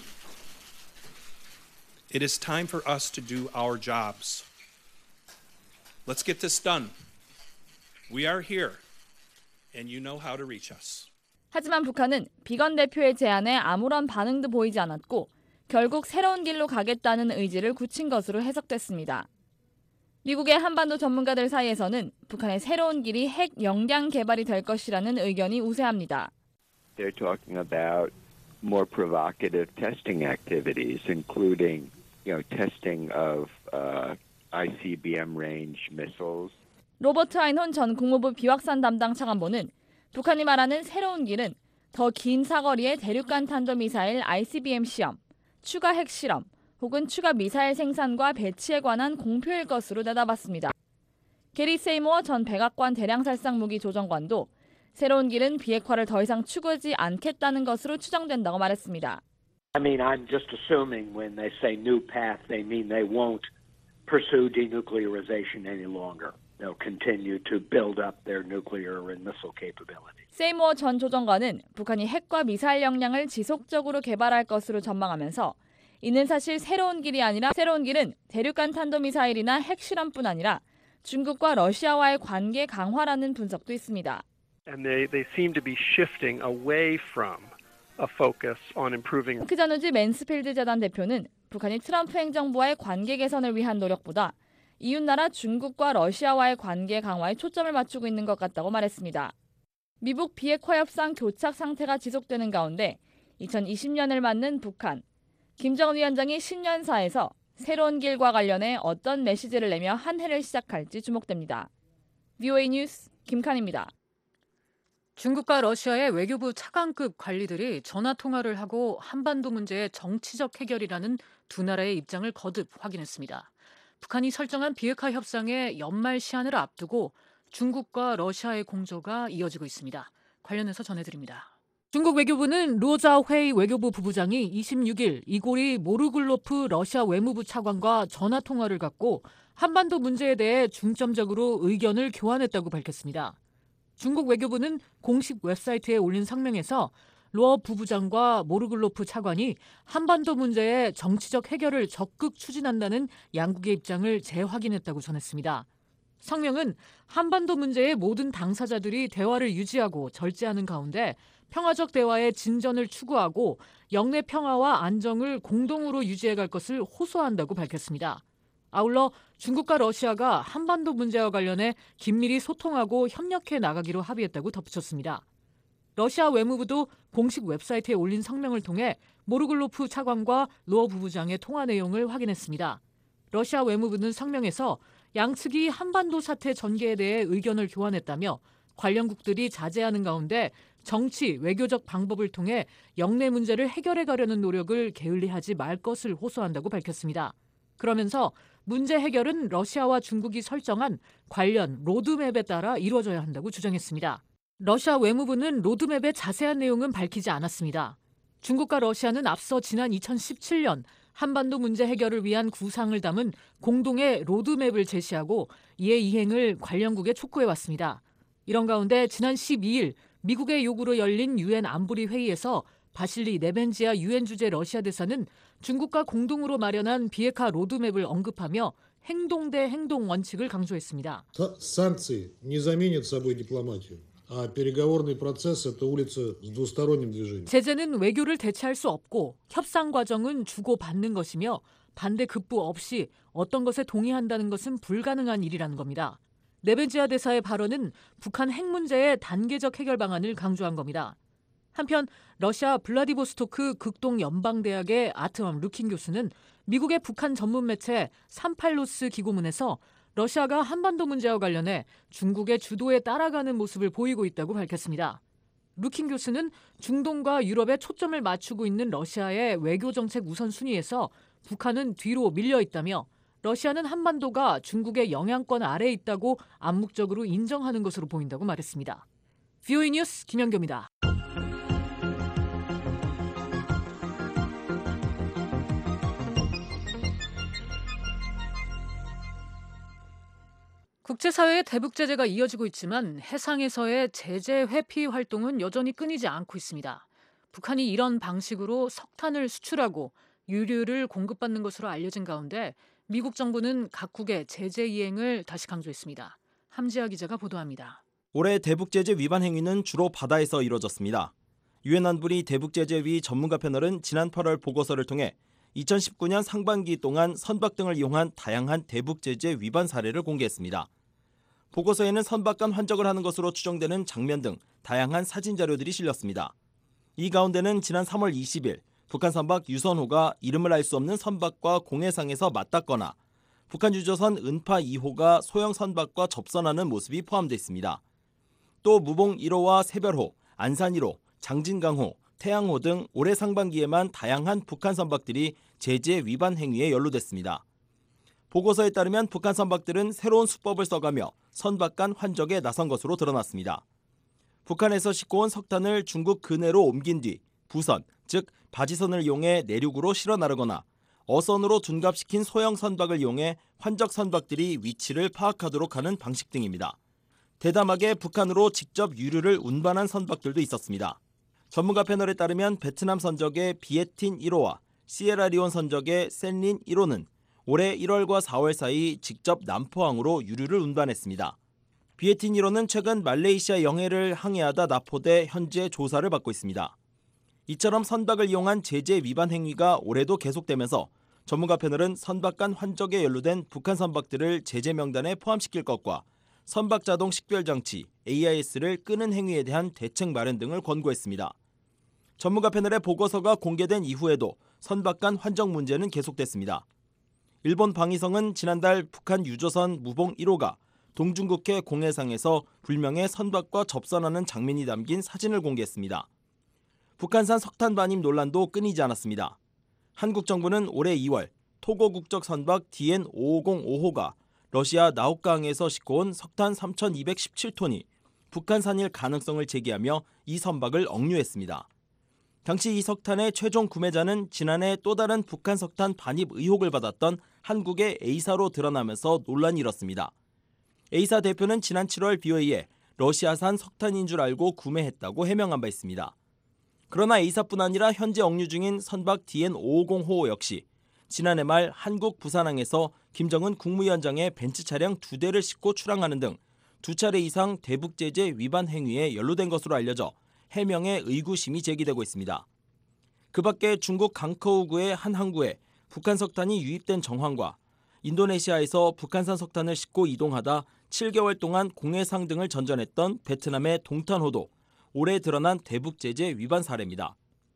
It is time for us to do our jobs. Let's get this done. We are here, and you know how to reach us. 하지만 북한은 비건 대표의 제안에 아무런 반응도 보이지 않았고 결국 새로운 길로 가겠다는 의지를 굳힌 것으로 해석됐습니다. 미국의 한반도 전문가들 사이에서는 북한의 새로운 길이 핵 역량 개발이 될 것이라는 의견이 우세합니다. They're talking about more provocative testing activities, including, you know, testing of uh, 아이씨비엠 range missiles. 로버트 아인혼 전 국무부 비확산 담당 차관보는 북한이 말하는 새로운 길은 더 긴 사거리의 대륙간 탄도미사일 아이씨비엠 시험, 추가 핵실험 혹은 추가 미사일 생산과 배치에 관한 공표일 것으로 내다봤습니다. 게리 세이모어 전 백악관 대량살상무기 조정관도 새로운 길은 비핵화를 더 이상 추구하지 않겠다는 것으로 추정된다고 말했습니다. I mean, I'm just assuming when they say new path, they mean they won't pursue denuclearization any longer. They'll continue to build up their nuclear and missile capability. 세이모어 전 조정관은 북한이 핵과 미사일 역량을 지속적으로 개발할 것으로 전망하면서 이는 사실 새로운 길이 아니라 새로운 길은 대륙간 탄도미사일이나 핵실험뿐 아니라 중국과 러시아와의 관계 강화라는 분석도 있습니다. And they, they seem to be shifting away from a focus on improving. 크자누지 맨스필드 재단 대표는 북한이 트럼프 행정부와의 관계 개선을 위한 노력보다 이웃나라 중국과 러시아와의 관계 강화에 초점을 맞추고 있는 것 같다고 말했습니다. 미북 비핵화 협상 교착 상태가 지속되는 가운데 이천이십 년을 맞는 북한, 김정은 위원장이 신년사에서 새로운 길과 관련해 어떤 메시지를 내며 한 해를 시작할지 주목됩니다. 브이오에이 뉴스 김칸입니다. 중국과 러시아의 외교부 차관급 관리들이 전화 통화를 하고 한반도 문제의 정치적 해결이라는 두 나라의 입장을 거듭 확인했습니다. 북한이 설정한 비핵화 협상의 연말 시한을 앞두고 중국과 러시아의 공조가 이어지고 있습니다. 관련해서 전해드립니다. 중국 외교부는 로자회이 외교부 부부장이 이십육 일 이고리 모르글로프 러시아 외무부 차관과 전화 통화를 갖고 한반도 문제에 대해 중점적으로 의견을 교환했다고 밝혔습니다. 중국 외교부는 공식 웹사이트에 올린 성명에서 로 부부장과 모르글로프 차관이 한반도 문제의 정치적 해결을 적극 추진한다는 양국의 입장을 재확인했다고 전했습니다. 성명은 한반도 문제의 모든 당사자들이 대화를 유지하고 절제하는 가운데 평화적 대화의 진전을 추구하고 영내 평화와 안정을 공동으로 유지해갈 것을 호소한다고 밝혔습니다. 아울러 중국과 러시아가 한반도 문제와 관련해 긴밀히 소통하고 협력해 나가기로 합의했다고 덧붙였습니다. 러시아 외무부도 공식 웹사이트에 올린 성명을 통해 모르글로프 차관과 로 부부장의 통화 내용을 확인했습니다. 러시아 외무부는 성명에서 양측이 한반도 사태 전개에 대해 의견을 교환했다며 관련국들이 자제하는 가운데 정치, 외교적 방법을 통해 영내 문제를 해결해 가려는 노력을 게을리하지 말 것을 호소한다고 밝혔습니다. 그러면서 문제 해결은 러시아와 중국이 설정한 관련 로드맵에 따라 이루어져야 한다고 주장했습니다. 러시아 외무부는 로드맵의 자세한 내용은 밝히지 않았습니다. 중국과 러시아는 앞서 지난 이천십칠 년 한반도 문제 해결을 위한 구상을 담은 공동의 로드맵을 제시하고 이의 이행을 관련국에 촉구해왔습니다. 이런 가운데 지난 십이 일 미국의 요구로 열린 유엔 안보리 회의에서 바실리 네벤지아 유엔 주재 러시아 대사는 중국과 공동으로 마련한 비핵화 로드맵을 언급하며 행동 대 행동 원칙을 강조했습니다. Санкции не заменят собой дипломатию. 아, переговорный процесс это улица с двусторонним движением. 제재는 외교를 대체할 수 없고 협상 과정은 주고받는 것이며 반대 급부 없이 어떤 것에 동의한다는 것은 불가능한 일이라는 겁니다. 네벤지아 대사의 발언은 북한 핵 문제의 단계적 해결 방안을 강조한 겁니다. 한편 러시아 블라디보스토크 극동연방대학의 아트엄 루킨 교수는 미국의 북한 전문 매체 삼팔로스 기고문에서 러시아가 한반도 문제와 관련해 중국의 주도에 따라가는 모습을 보이고 있다고 밝혔습니다. 루킨 교수는 중동과 유럽에 초점을 맞추고 있는 러시아의 외교정책 우선순위에서 북한은 뒤로 밀려 있다며 러시아는 한반도가 중국의 영향권 아래에 있다고 암묵적으로 인정하는 것으로 보인다고 말했습니다. 브이오에이 뉴스 김연경입니다. 국제사회의 대북 제재가 이어지고 있지만 해상에서의 제재 회피 활동은 여전히 끊이지 않고 있습니다. 북한이 이런 방식으로 석탄을 수출하고 유류를 공급받는 것으로 알려진 가운데 미국 정부는 각국의 제재 이행을 다시 강조했습니다. 함지아 기자가 보도합니다. 올해 대북 제재 위반 행위는 주로 바다에서 이뤄졌습니다. 유엔 안보리 대북 제재위 전문가 패널은 지난 팔월 보고서를 통해 이천십구 년 상반기 동안 선박 등을 이용한 다양한 대북 제재 위반 사례를 공개했습니다. 보고서에는 선박 간 환적을 하는 것으로 추정되는 장면 등 다양한 사진 자료들이 실렸습니다. 이 가운데는 지난 삼월 이십일 북한 선박 유선호가 이름을 알 수 없는 선박과 공해상에서 맞닿거나 북한 유조선 은파 이 호가 소형 선박과 접선하는 모습이 포함되어 있습니다. 또 무봉 일 호와 새별호, 안산 일 호, 장진강호, 태양호 등 올해 상반기에만 다양한 북한 선박들이 제재 위반 행위에 연루됐습니다. 보고서에 따르면 북한 선박들은 새로운 수법을 써가며 선박 간 환적에 나선 것으로 드러났습니다. 북한에서 싣고 온 석탄을 중국 근해로 옮긴 뒤 부선, 즉 바지선을 이용해 내륙으로 실어 나르거나 어선으로 둔갑시킨 소형 선박을 이용해 환적 선박들이 위치를 파악하도록 하는 방식 등입니다. 대담하게 북한으로 직접 유류를 운반한 선박들도 있었습니다. 전문가 패널에 따르면 베트남 선적의 비에틴 일 호와 시에라리온 선적의 샌린 일 호는 올해 일월과 사월 사이 직접 남포항으로 유류를 운반했습니다. 비에틴 일 호는 최근 말레이시아 영해를 항해하다 납포돼 현재 조사를 받고 있습니다. 이처럼 선박을 이용한 제재 위반 행위가 올해도 계속되면서 전문가 패널은 선박 간 환적에 연루된 북한 선박들을 제재 명단에 포함시킬 것과 선박 자동 식별 장치 에이아이에스를 끄는 행위에 대한 대책 마련 등을 권고했습니다. 전문가 패널의 보고서가 공개된 이후에도 선박 간 환적 문제는 계속됐습니다. 일본 방위성은 지난달 북한 유조선 무봉 일 호가 동중국해 공해상에서 불명의 선박과 접선하는 장면이 담긴 사진을 공개했습니다. 북한산 석탄 반입 논란도 끊이지 않았습니다. 한국 정부는 올해 이월 토고 국적 선박 디엔 오오공오 호가 러시아 나우카항에서 싣고 온 석탄 삼천이백십칠 톤이 북한산일 가능성을 제기하며 이 선박을 억류했습니다. 당시 이 석탄의 최종 구매자는 지난해 또 다른 북한 석탄 반입 의혹을 받았던 한국의 A사로 드러나면서 논란이 일었습니다. A사 대표는 지난 칠월 비오에이에 러시아산 석탄인 줄 알고 구매했다고 해명한 바 있습니다. 그러나 A사뿐 아니라 현재 억류 중인 선박 디엔 오오공 호 역시 지난해 말 한국 부산항에서 김정은 국무위원장의 벤츠 차량 두 대를 싣고 출항하는 등 두 차례 이상 대북 제재 위반 행위에 연루된 것으로 알려져 해명의 의구심이 제기되고 있습니다. 그 밖에 중국 강커우구의 한 항구에 북한 석탄이 유입된 정황과 인도네시아에서 북한산 석탄을 싣고 이동하다 칠 개월 동안 공해상 등을 전전했던 베트남의 동탄호도 올해 드러난 대북 제재 위반 사례입니다.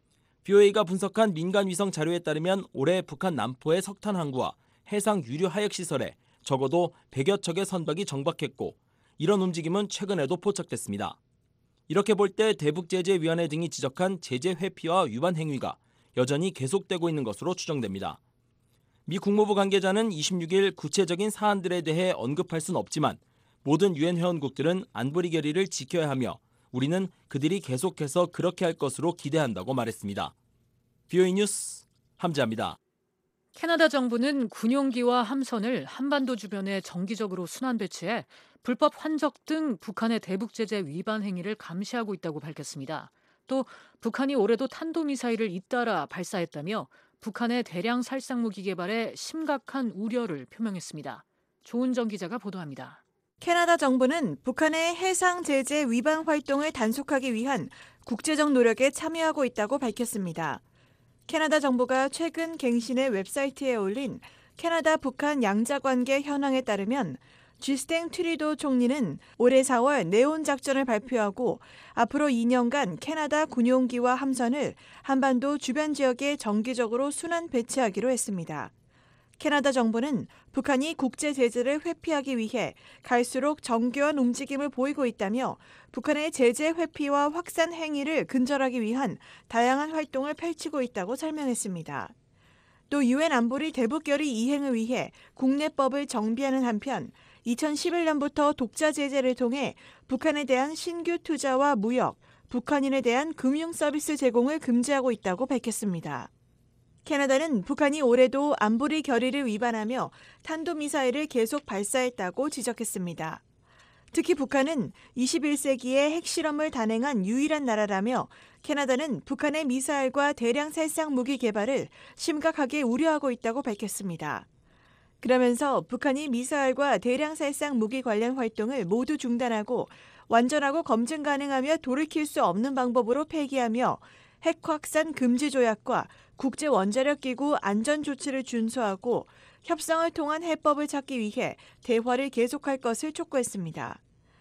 비오에이가 분석한 민간 위성 자료에 따르면 올해 북한 남포의 석탄 항구와 해상 유류 하역 시설에 적어도 백여 척의 선박이 정박했고 이런 움직임은 최근에도 포착됐습니다. 이렇게 볼 때 대북제재위원회 등이 지적한 제재 회피와 위반 행위가 여전히 계속되고 있는 것으로 추정됩니다. 미 국무부 관계자는 이십육 일 구체적인 사안들에 대해 언급할 수는 없지만 모든 유엔 회원국들은 안보리 결의를 지켜야 하며 우리는 그들이 계속해서 그렇게 할 것으로 기대한다고 말했습니다. 비오이 뉴스 함재합니다. 캐나다 정부는 군용기와 함선을 한반도 주변에 정기적으로 순환 배치해 불법 환적 등 북한의 대북 제재 위반 행위를 감시하고 있다고 밝혔습니다. 또 북한이 올해도 탄도미사일을 잇따라 발사했다며 북한의 대량 살상무기 개발에 심각한 우려를 표명했습니다. 조은정 기자가 보도합니다. 캐나다 정부는 북한의 해상 제재 위반 활동을 단속하기 위한 국제적 노력에 참여하고 있다고 밝혔습니다. 캐나다 정부가 최근 갱신의 웹사이트에 올린 캐나다 북한 양자관계 현황에 따르면 주스틴 트루도 총리는 올해 사월 네온 작전을 발표하고 앞으로 이 년간 캐나다 군용기와 함선을 한반도 주변 지역에 정기적으로 순환 배치하기로 했습니다. 캐나다 정부는 북한이 국제 제재를 회피하기 위해 갈수록 정교한 움직임을 보이고 있다며 북한의 제재 회피와 확산 행위를 근절하기 위한 다양한 활동을 펼치고 있다고 설명했습니다. 또 유엔 안보리 대북결의 이행을 위해 국내법을 정비하는 한편 이천십일 년부터 독자 제재를 통해 북한에 대한 신규 투자와 무역, 북한인에 대한 금융 서비스 제공을 금지하고 있다고 밝혔습니다. 캐나다는 북한이 올해도 안보리 결의를 위반하며 탄도미사일을 계속 발사했다고 지적했습니다. 특히 북한은 이십일 세기에 핵실험을 단행한 유일한 나라라며 캐나다는 북한의 미사일과 대량 살상 무기 개발을 심각하게 우려하고 있다고 밝혔습니다. 그러면서 북한이 미사일과 대량 살상 무기 관련 활동을 모두 중단하고 완전하고 검증 가능하며 돌이킬 수 없는 방법으로 폐기하며 핵 확산 금지 조약과 국제 원자력 기구 안전 조치를 준수하고 협상을 통한 해법을 찾기 위해 대화를 계속할 것을 촉구했습니다.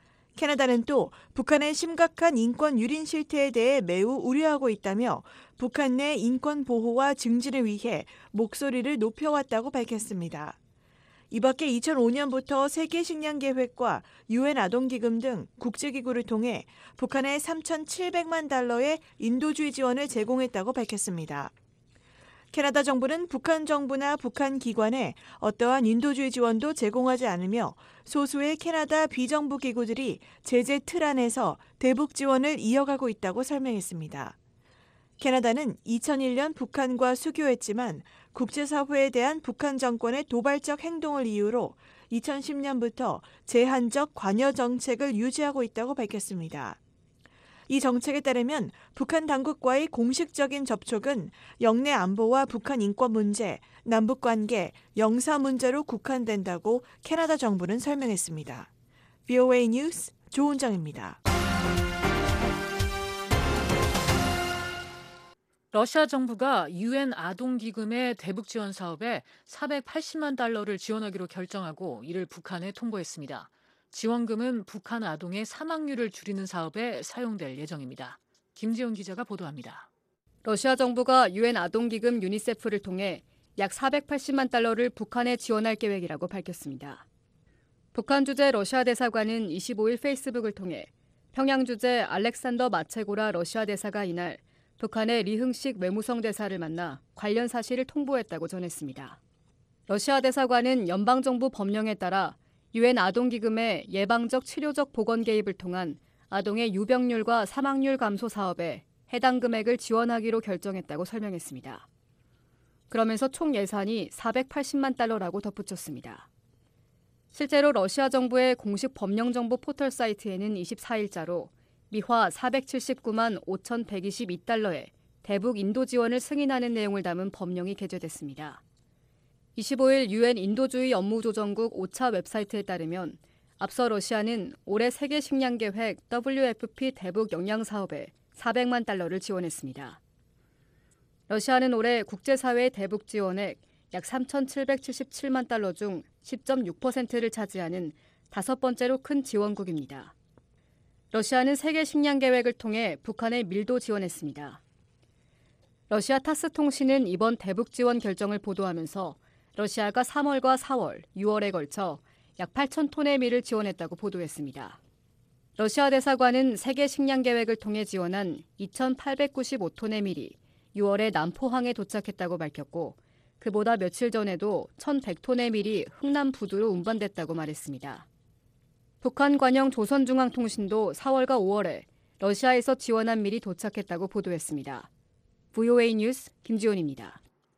캐나다는 또 북한의 심각한 인권 유린 실태에 대해 매우 우려하고 있다며 북한 내 인권 보호와 증진을 위해 목소리를 높여왔다고 밝혔습니다. 이 밖에 이천오 년부터 세계식량계획과 유엔 아동기금 등 국제기구를 통해 북한에 삼천칠백만 달러의 인도주의 지원을 제공했다고 밝혔습니다. 캐나다 정부는 북한 정부나 북한 기관에 어떠한 인도주의 지원도 제공하지 않으며 소수의 캐나다 비정부 기구들이 제재 틀 안에서 대북 지원을 이어가고 있다고 설명했습니다. 캐나다는 이천일 년 북한과 수교했지만 국제사회에 대한 북한 정권의 도발적 행동을 이유로 이천십 년부터 제한적 관여 정책을 유지하고 있다고 밝혔습니다. 이 정책에 따르면 북한 당국과의 공식적인 접촉은 영내 안보와 북한 인권 문제, 남북 관계, 영사 문제로 국한된다고 캐나다 정부는 설명했습니다. 브이오에이 뉴스 조은정입니다. 러시아 정부가 유엔 아동기금의 대북 지원 사업에 사백팔십만 달러를 지원하기로 결정하고 이를 북한에 통보했습니다. 지원금은 북한 아동의 사망률을 줄이는 사업에 사용될 예정입니다. 김지훈 기자가 보도합니다. 러시아 정부가 유엔 아동기금 유니세프를 통해 약 사백팔십만 달러를 북한에 지원할 계획이라고 밝혔습니다. 북한 주재 러시아 대사관은 이십오 일 페이스북을 통해 평양 주재 알렉산더 마체고라 러시아 대사가 이날 북한의 리흥식 외무성 대사를 만나 관련 사실을 통보했다고 전했습니다. 러시아 대사관은 연방정부 법령에 따라 유엔 아동기금의 예방적 치료적 보건 개입을 통한 아동의 유병률과 사망률 감소 사업에 해당 금액을 지원하기로 결정했다고 설명했습니다. 그러면서 총 예산이 사백팔십만 달러라고 덧붙였습니다. 실제로 러시아 정부의 공식 법령정보 포털 사이트에는 이십사 일자로 미화 사백칠십구만 오천백이십이 달러의 대북 인도 지원을 승인하는 내용을 담은 법령이 게재됐습니다. 이십오 일 유엔 인도주의 업무조정국 오차 웹사이트에 따르면 앞서 러시아는 올해 세계식량계획 더블유에프피 대북 영양사업에 사백만 달러를 지원했습니다. 러시아는 올해 국제사회의 대북 지원액 약 삼천칠백칠십칠만 달러 중 십 점 육 퍼센트를 차지하는 다섯 번째로 큰 지원국입니다. 러시아는 세계식량계획을 통해 북한에 밀도 지원했습니다. 러시아 타스 통신은 이번 대북 지원 결정을 보도하면서 러시아가 삼월과 사월, 유월에 걸쳐 약 팔천 톤의 밀을 지원했다고 보도했습니다. 러시아 대사관은 세계식량계획을 통해 지원한 이천팔백구십오 톤의 밀이 유월에 남포항에 도착했다고 밝혔고 그보다 며칠 전에도 천백 톤의 밀이 흥남 부두로 운반됐다고 말했습니다. 북한 관영 조선중앙통신도 사월과 오월에 러시아에서 지원한 밀이 도착했다고 보도했습니다. 브이오에이 뉴스 김지훈입니다.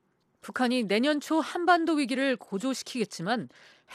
북한이 내년 초 한반도 위기를 고조시키겠지만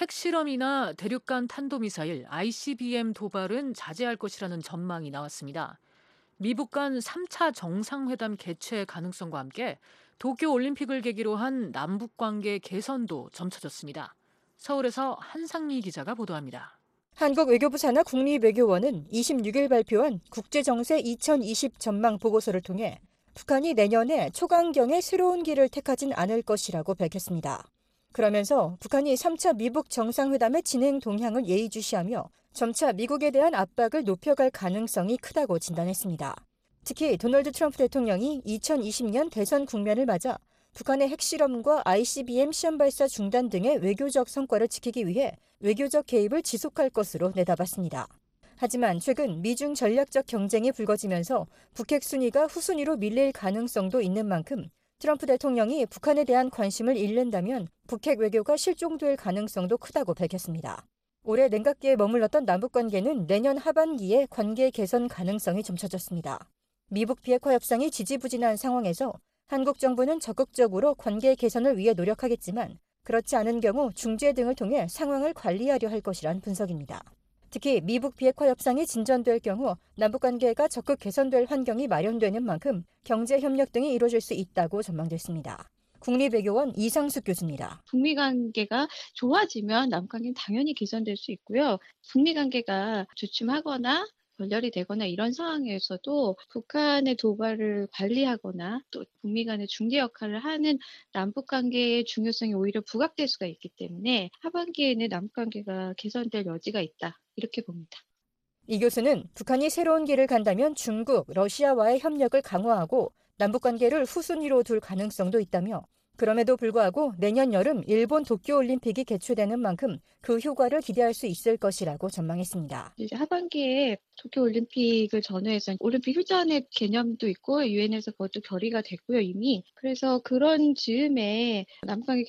핵실험이나 대륙간 탄도미사일 아이씨비엠 도발은 자제할 것이라는 전망이 나왔습니다. 미북 간 삼 차 정상회담 개최 가능성과 함께 도쿄올림픽을 계기로 한 남북관계 개선도 점쳐졌습니다. 서울에서 한상미 기자가 보도합니다. 한국 외교부 산하 국립외교원은 이십육 일 발표한 국제정세 이천이십 전망 보고서를 통해 북한이 내년에 초강경의 새로운 길을 택하진 않을 것이라고 밝혔습니다. 그러면서 북한이 삼 차 미북 정상회담의 진행 동향을 예의주시하며 점차 미국에 대한 압박을 높여갈 가능성이 크다고 진단했습니다. 특히 도널드 트럼프 대통령이 이천이십 년 대선 국면을 맞아 북한의 핵실험과 아이씨비엠 시험 발사 중단 등의 외교적 성과를 지키기 위해 외교적 개입을 지속할 것으로 내다봤습니다. 하지만 최근 미중 전략적 경쟁이 불거지면서 북핵 순위가 후순위로 밀릴 가능성도 있는 만큼 트럼프 대통령이 북한에 대한 관심을 잃는다면 북핵 외교가 실종될 가능성도 크다고 밝혔습니다. 올해 냉각기에 머물렀던 남북관계는 내년 하반기에 관계 개선 가능성이 점쳐졌습니다. 미북 비핵화 협상이 지지부진한 상황에서 한국 정부는 적극적으로 관계 개선을 위해 노력하겠지만 그렇지 않은 경우 중재 등을 통해 상황을 관리하려 할 것이란 분석입니다. 특히 미북 비핵화 협상이 진전될 경우 남북관계가 적극 개선될 환경이 마련되는 만큼 경제협력 등이 이루어질 수 있다고 전망됐습니다. 국립외교원 이상숙 교수입니다. 북미 관계가 좋아지면 남북관계는 당연히 개선될 수 있고요. 북미 관계가 주춤하거나 결렬이 되거나 이런 상황에서도 북한의 도발을 관리하거나 또 북미 간의 중재 역할을 하는 남북관계의 중요성이 오히려 부각될 수가 있기 때문에 하반기에는 남북관계가 개선될 여지가 있다. 이렇게 봅니다. 이 교수는 북한이 새로운 길을 간다면 중국, 러시아와의 협력을 강화하고 남북관계를 후순위로 둘 가능성도 있다며 그럼에도 불구하고 내년 여름 일본 도쿄올림픽이 개최되는 만큼 그 효과를 기대할 수 있을 것이라고 전망했습니다. 이제 하반기에 도쿄올림픽을 전후해서 올림픽 휴전의 개념도 있고 유엔에서 그것도 결의가 됐고요 이미. 그래서 그런 즈음에 남북관계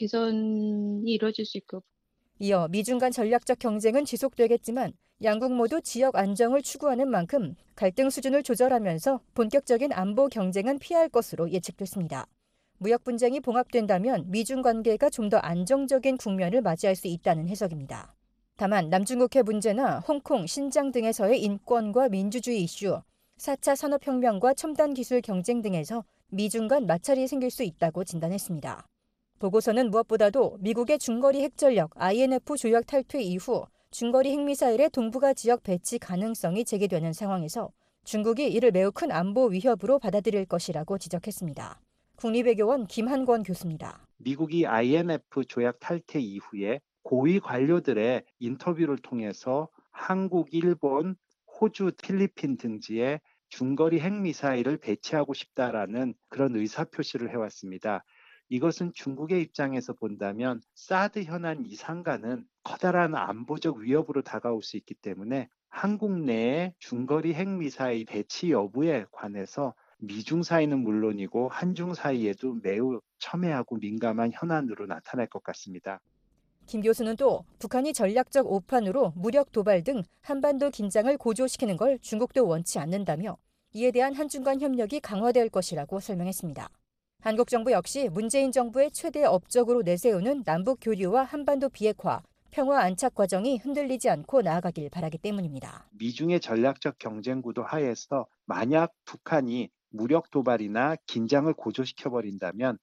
개선이 이루어질 수 있고. 이어 미중 간 전략적 경쟁은 지속되겠지만 양국 모두 지역 안정을 추구하는 만큼 갈등 수준을 조절하면서 본격적인 안보 경쟁은 피할 것으로 예측됐습니다. 무역 분쟁이 봉합된다면 미중 관계가 좀 더 안정적인 국면을 맞이할 수 있다는 해석입니다. 다만 남중국해 문제나 홍콩, 신장 등에서의 인권과 민주주의 이슈, 사 차 산업혁명과 첨단 기술 경쟁 등에서 미중 간 마찰이 생길 수 있다고 진단했습니다. 보고서는 무엇보다도 미국의 중거리 핵전력 아이엔에프 조약 탈퇴 이후 중거리 핵미사일의 동북아 지역 배치 가능성이 제기되는 상황에서 중국이 이를 매우 큰 안보 위협으로 받아들일 것이라고 지적했습니다. 국립외교원 김한권 교수입니다. 미국이 아이엔에프 조약 탈퇴 이후에 고위 관료들의 인터뷰를 통해서 한국, 일본, 호주, 필리핀 등지에 중거리 핵미사일을 배치하고 싶다라는 그런 의사표시를 해왔습니다. 이것은 중국의 입장에서 본다면 사드 현안 이상과는 커다란 안보적 위협으로 다가올 수 있기 때문에 한국 내의 중거리 핵미사일 배치 여부에 관해서 미중 사이는 물론이고 한중 사이에도 매우 첨예하고 민감한 현안으로 나타날 것 같습니다. 김 교수는 또 북한이 전략적 오판으로 무력 도발 등 한반도 긴장을 고조시키는 걸 중국도 원치 않는다며 이에 대한 한중 간 협력이 강화될 것이라고 설명했습니다. 한국 정부 역시 문재인 정부의 최대 업적으로 내세우는 남북 교류와 한반도 비핵화, 평화 안착 과정이 흔들리지 않고 나아가길 바라기 때문입니다. 미중의 전략적 경쟁 구도 하에서 만약 북한이 무력 도발이나 긴장을 고조시켜버린다면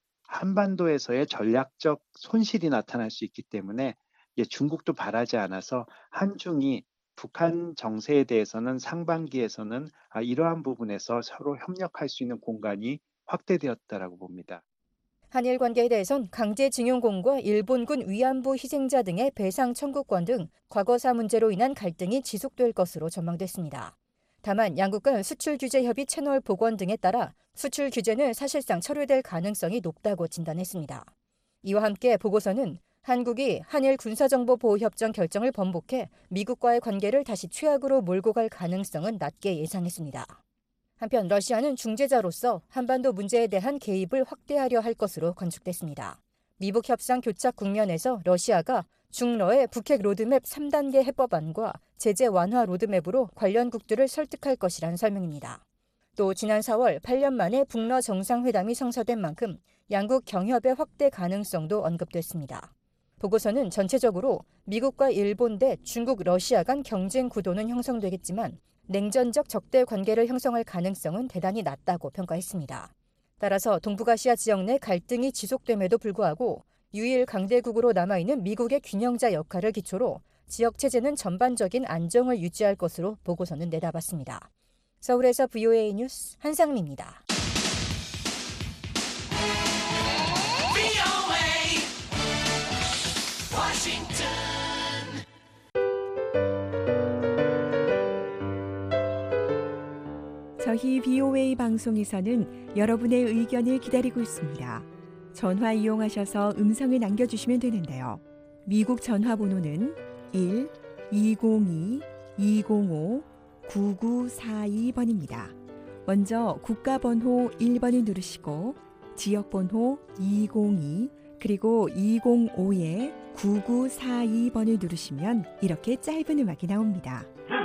한반도에서의 전략적 손실이 나타날 수 있기 때문에 중국도 바라지 않아서 한중이 북한 정세에 대해서는 상반기에서는 이러한 부분에서 서로 협력할 수 있는 공간이 확대되었다라고 봅니다. 한일 관계에 대해선 강제징용공과 일본군 위안부 희생자 등의 배상 청구권 등 과거사 문제로 인한 갈등이 지속될 것으로 전망됐습니다. 다만 양국 간 수출 규제 협의 채널 복원 등에 따라 수출 규제는 사실상 철회될 가능성이 높다고 진단했습니다. 이와 함께 보고서는 한국이 한일 군사정보보호협정 결정을 번복해 미국과의 관계를 다시 최악으로 몰고 갈 가능성은 낮게 예상했습니다. 한편 러시아는 중재자로서 한반도 문제에 대한 개입을 확대하려 할 것으로 관측됐습니다. 미북 협상 교착 국면에서 러시아가 중러의 북핵 로드맵 삼 단계 해법안과 제재 완화 로드맵으로 관련국들을 설득할 것이란 설명입니다. 또 지난 사월 팔 년 만에 북러 정상회담이 성사된 만큼 양국 경협의 확대 가능성도 언급됐습니다. 보고서는 전체적으로 미국과 일본 대 중국, 러시아 간 경쟁 구도는 형성되겠지만 냉전적 적대 관계를 형성할 가능성은 대단히 낮다고 평가했습니다. 따라서 동북아시아 지역 내 갈등이 지속됨에도 불구하고 유일 강대국으로 남아있는 미국의 균형자 역할을 기초로 지역 체제는 전반적인 안정을 유지할 것으로 보고서는 내다봤습니다. 서울에서 브이오에이 뉴스 한상미입니다. 저희 브이오에이 방송에서는 여러분의 의견을 기다리고 있습니다. 전화 이용하셔서 음성을 남겨주시면 되는데요. 미국 전화번호는 일 이공이 이공오 구구사이 번입니다. 먼저 국가번호 일 번을 누르시고 지역번호 이공이 그리고 이공오에 구구사이 번을 누르시면 이렇게 짧은 음악이 나옵니다.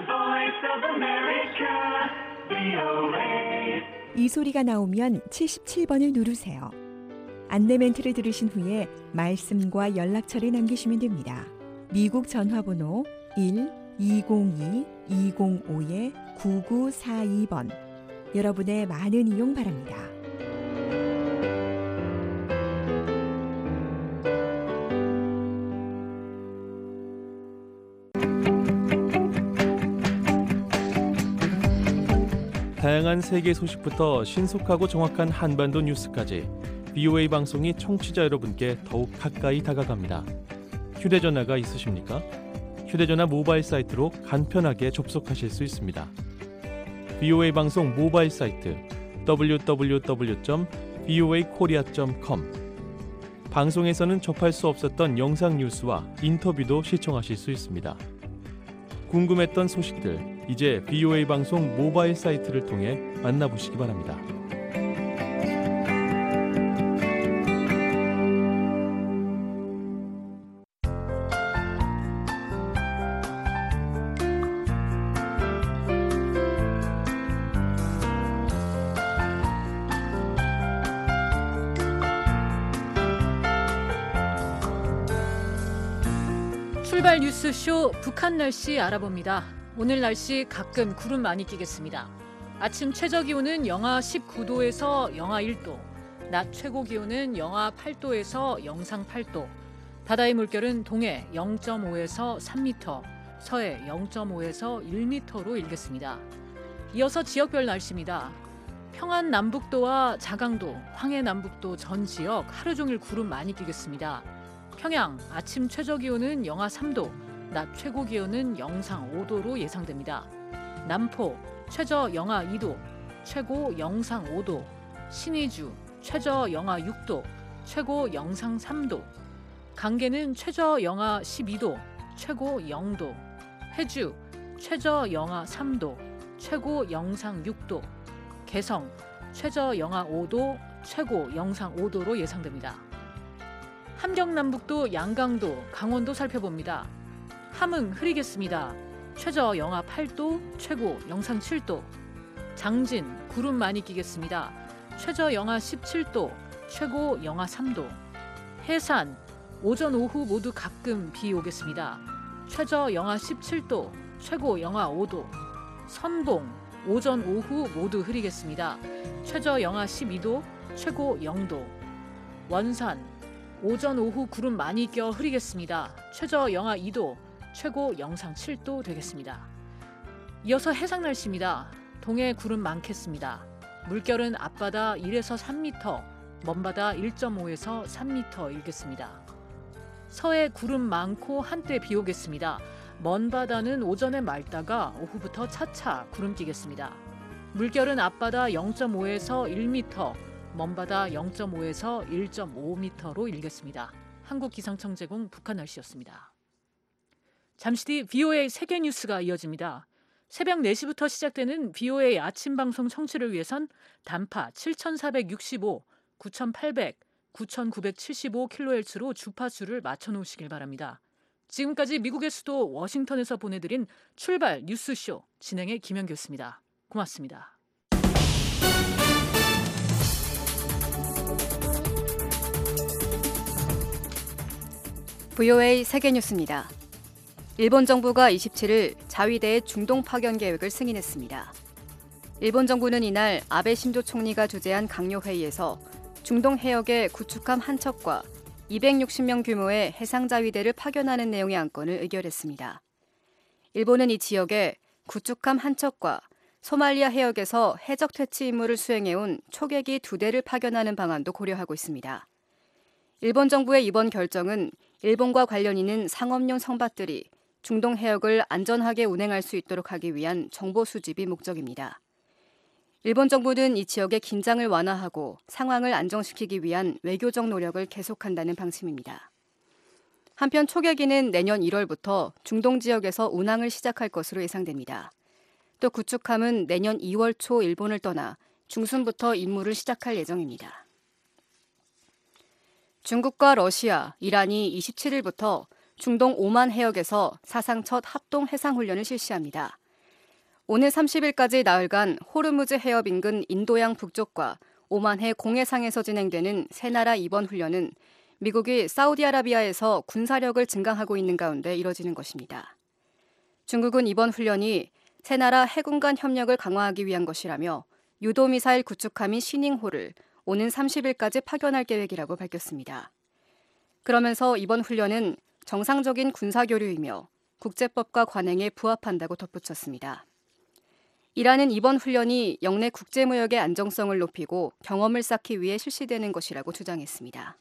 이 소리가 나오면 칠십칠 번을 누르세요. 안내 멘트를 들으신 후에 말씀과 연락처를 남기시면 됩니다. 미국 전화번호 일 이공이 이공오에 구구사이 번. 여러분의 많은 이용 바랍니다. 다양한 세계 소식부터 신속하고 정확한 한반도 뉴스까지 브이오에이 방송이 청취자 여러분께 더욱 가까이 다가갑니다. 휴대전화가 있으십니까? 휴대전화 모바일 사이트로 간편하게 접속하실 수 있습니다. 브이오에이 방송 모바일 사이트 더블유 더블유 더블유 점 브이오에이 코리아 점 컴 방송에서는 접할 수 없었던 영상 뉴스와 인터뷰도 시청하실 수 있습니다. 궁금했던 소식들 이제 비오에이 방송 모바일 사이트를 통해 만나보시기 바랍니다. 출발 뉴스쇼 북한 날씨 알아봅니다. 오늘 날씨 가끔 구름 많이 끼겠습니다. 아침 최저기온은 영하 십구 도에서 영하 일 도, 낮 최고기온은 영하 팔 도에서 영상 팔 도, 바다의 물결은 동해 영 점 오에서 삼 미터, 서해 영 점 오에서 일 미터로 일겠습니다. 이어서 지역별 날씨입니다. 평안 남북도와 자강도, 황해 남북도 전 지역 하루 종일 구름 많이 끼겠습니다. 평양 아침 최저기온은 영하 삼 도, 낮 최고기온은 영상 오 도로 예상됩니다. 남포 최저 영하 이 도, 최고 영상 오 도, 신의주 최저 영하 육 도, 최고 영상 삼 도, 강계는 최저 영하 십이 도, 최고 영 도, 해주 최저 영하 삼 도, 최고 영상 육 도, 개성 최저 영하 오 도, 최고 영상 오 도로 예상됩니다. 함경남북도, 양강도, 강원도 살펴봅니다. 함흥 흐리겠습니다. 최저 영하 팔 도, 최고 영상 칠 도. 장진 구름 많이 끼겠습니다. 최저 영하 십칠 도, 최고 영하 삼 도. 해산 오전 오후 모두 가끔 비 오겠습니다. 최저 영하 십칠 도, 최고 영하 오 도. 선봉 오전 오후 모두 흐리겠습니다. 최저 영하 십이 도, 최고 영 도. 원산 오전 오후 구름 많이 껴 흐리겠습니다. 최저 영하 이 도, 최고 영상 칠 도 되겠습니다. 이어서 해상 날씨입니다. 동해 구름 많겠습니다. 물결은 앞바다 일에서 삼 미터, 먼바다 일 점 오에서 삼 미터 일겠습니다. 서해 구름 많고 한때 비 오겠습니다. 먼바다는 오전에 맑다가 오후부터 차차 구름 끼겠습니다. 물결은 앞바다 영 점 오에서 일 미터, 먼바다 영 점 오에서 일 점 오 미터로 일겠습니다. 한국기상청 제공 북한 날씨였습니다. 잠시 뒤 비오에이 세계 뉴스가 이어집니다. 새벽 네 시부터 시작되는 비오에이 아침 방송 청취를 위해선 단파 칠천사백육십오, 구천팔백, 구천구백칠십오 킬로헤르츠로 주파수를 맞춰놓으시길 바랍니다. 지금까지 미국의 수도 워싱턴에서 보내드린 출발 뉴스쇼 진행의 김현규였습니다. 고맙습니다. 비오에이 세계뉴스입니다. 일본 정부가 이십칠 일 자위대의 중동 파견 계획을 승인했습니다. 일본 정부는 이날 아베 신조 총리가 주재한 강요회의에서 중동 해역에 구축함 한 척과 이백육십 명 규모의 해상자위대를 파견하는 내용의 안건을 의결했습니다. 일본은 이 지역에 구축함 한 척과 소말리아 해역에서 해적 퇴치 임무를 수행해온 초계기 두 대를 파견하는 방안도 고려하고 있습니다. 일본 정부의 이번 결정은 일본과 관련 있는 상업용 선박들이 중동 해역을 안전하게 운행할 수 있도록 하기 위한 정보 수집이 목적입니다. 일본 정부는 이 지역의 긴장을 완화하고 상황을 안정시키기 위한 외교적 노력을 계속한다는 방침입니다. 한편 초계기는 내년 일월부터 중동 지역에서 운항을 시작할 것으로 예상됩니다. 또 구축함은 내년 이월 초 일본을 떠나 중순부터 임무를 시작할 예정입니다. 중국과 러시아, 이란이 이십칠 일부터 중동 오만 해역에서 사상 첫 합동 해상훈련을 실시합니다. 오늘 삼십 일까지 나흘간 호르무즈 해협 인근 인도양 북쪽과 오만해 공해상에서 진행되는 세 나라 이번 훈련은 미국이 사우디아라비아에서 군사력을 증강하고 있는 가운데 이뤄지는 것입니다. 중국은 이번 훈련이 세 나라 해군 간 협력을 강화하기 위한 것이라며 유도미사일 구축함인 시닝호를 오는 삼십 일까지 파견할 계획이라고 밝혔습니다. 그러면서 이번 훈련은 정상적인 군사교류이며 국제법과 관행에 부합한다고 덧붙였습니다. 이란은 이번 훈련이 영내 국제무역의 안정성을 높이고 경험을 쌓기 위해 실시되는 것이라고 주장했습니다.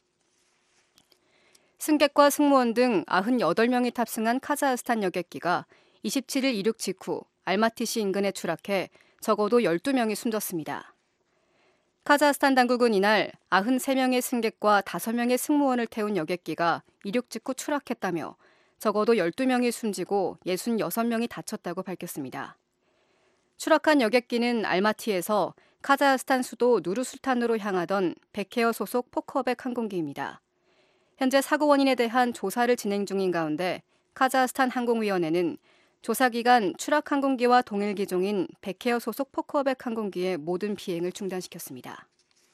승객과 승무원 등 구십팔 명이 탑승한 카자흐스탄 여객기가 이십칠 일 이륙 직후 알마티시 인근에 추락해 적어도 열두 명이 숨졌습니다. 카자흐스탄 당국은 이날 구십삼 명의 승객과 다섯 명의 승무원을 태운 여객기가 이륙 직후 추락했다며 적어도 열두 명이 숨지고 육십육 명이 다쳤다고 밝혔습니다. 추락한 여객기는 알마티에서 카자흐스탄 수도 누르술탄으로 향하던 백에어 소속 포커백 항공기입니다. 현재 사고 원인에 대한 조사를 진행 중인 가운데 카자흐스탄 항공위원회는 조사 기간 추락 항공기와 동일 기종인 백에어 소속 포커백 항공기의 모든 비행을 중단시켰습니다.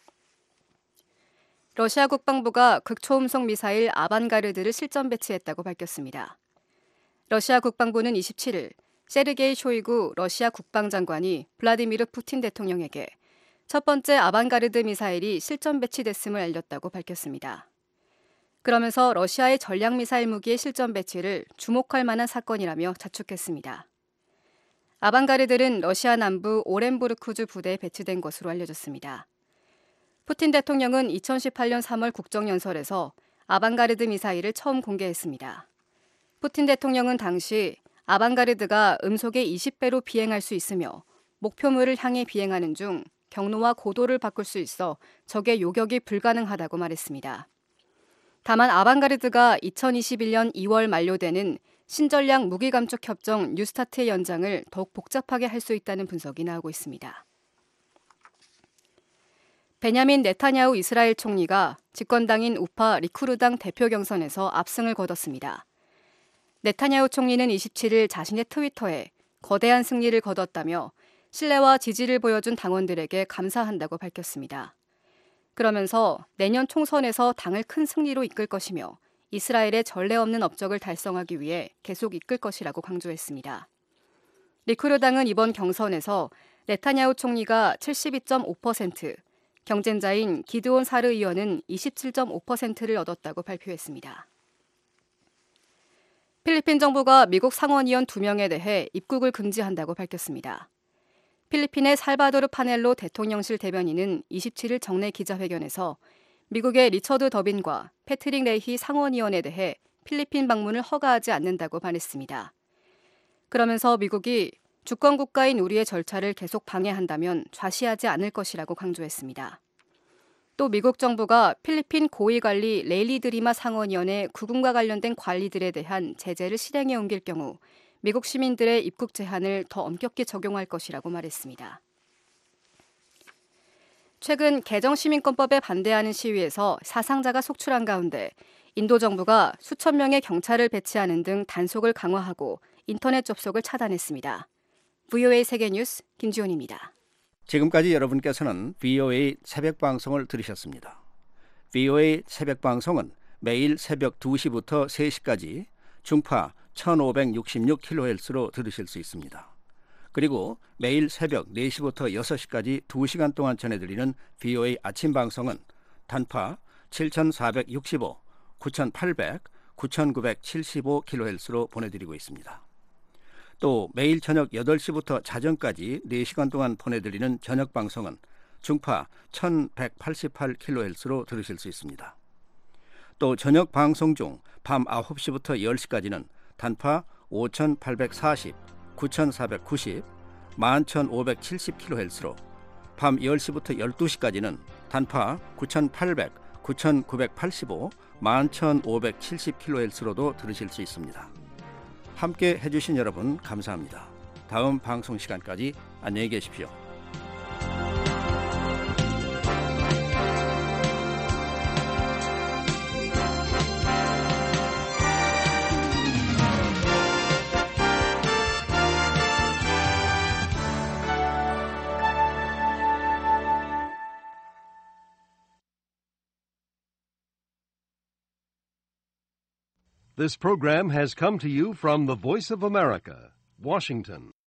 러시아 국방부가 극초음속 미사일 아반가르드를 실전 배치했다고 밝혔습니다. 러시아 국방부는 이십칠 일 세르게이 쇼이구 러시아 국방장관이 블라디미르 푸틴 대통령에게 첫 번째 아반가르드 미사일이 실전 배치됐음을 알렸다고 밝혔습니다. 그러면서 러시아의 전략미사일 무기의 실전 배치를 주목할 만한 사건이라며 자축했습니다. 아방가르드는 러시아 남부 오렌부르크주 부대에 배치된 것으로 알려졌습니다. 푸틴 대통령은 이천십팔 년 삼월 국정연설에서 아방가르드 미사일을 처음 공개했습니다. 푸틴 대통령은 당시 아방가르드가 음속의 이십 배로 비행할 수 있으며 목표물을 향해 비행하는 중 경로와 고도를 바꿀 수 있어 적의 요격이 불가능하다고 말했습니다. 다만 아방가르드가 이천이십일 년 이월 만료되는 신전략 무기감축 협정 뉴스타트의 연장을 더욱 복잡하게 할 수 있다는 분석이 나오고 있습니다. 베냐민 네타냐후 이스라엘 총리가 집권당인 우파 리쿠르당 대표 경선에서 압승을 거뒀습니다. 네타냐후 총리는 이십칠 일 자신의 트위터에 거대한 승리를 거뒀다며 신뢰와 지지를 보여준 당원들에게 감사한다고 밝혔습니다. 그러면서 내년 총선에서 당을 큰 승리로 이끌 것이며 이스라엘의 전례 없는 업적을 달성하기 위해 계속 이끌 것이라고 강조했습니다. 리쿠르당은 이번 경선에서 네타냐후 총리가 칠십이 점 오 퍼센트, 경쟁자인 기드온 사르 의원은 이십칠 점 오 퍼센트를 얻었다고 발표했습니다. 필리핀 정부가 미국 상원의원 두 명에 대해 입국을 금지한다고 밝혔습니다. 필리핀의 살바도르 파넬로 대통령실 대변인은 이십칠 일 정례 기자회견에서 미국의 리처드 더빈과 패트릭 레히 상원의원에 대해 필리핀 방문을 허가하지 않는다고 말했습니다. 그러면서 미국이 주권 국가인 우리의 절차를 계속 방해한다면 좌시하지 않을 것이라고 강조했습니다. 또 미국 정부가 필리핀 고위관리 레일리 드리마 상원의원의 구금과 관련된 관리들에 대한 제재를 실행에 옮길 경우 미국 시민들의 입국 제한을 더 엄격히 적용할 것이라고 말했습니다. 최근 개정시민권법에 반대하는 시위에서 사상자가 속출한 가운데 인도 정부가 수천 명의 경찰을 배치하는 등 단속을 강화하고 인터넷 접속을 차단했습니다. 브이오에이 세계뉴스 김지훈입니다. 지금까지 여러분께서는 브이오에이 새벽방송을 들으셨습니다. 브이오에이 새벽방송은 매일 새벽 두 시부터 세 시까지 중파 천오백육십육 킬로헤르츠로 들으실 수 있습니다. 그리고 매일 새벽 네 시부터 여섯 시까지 두 시간 동안 전해드리는 브이오에이 아침 방송은 단파 칠천사백육십오, 구천팔백, 구천구백칠십오 킬로헤르츠로 보내드리고 있습니다. 또 매일 저녁 여덟 시부터 자정까지 네 시간 동안 보내드리는 저녁 방송은 중파 천백팔십팔 킬로헤르츠로 들으실 수 있습니다. 또 저녁 방송 중 밤 아홉 시부터 열 시까지는 단파 오천팔백사십, 구천사백구십, 만 천오백칠십 킬로헤르츠로 밤 열 시부터 열두 시까지는 단파 구천팔백, 구천구백팔십오, 만 천오백칠십 킬로헤르츠로도 들으실 수 있습니다. 함께 해주신 여러분 감사합니다. 다음 방송 시간까지 안녕히 계십시오. This program has come to you from the Voice of America, Washington.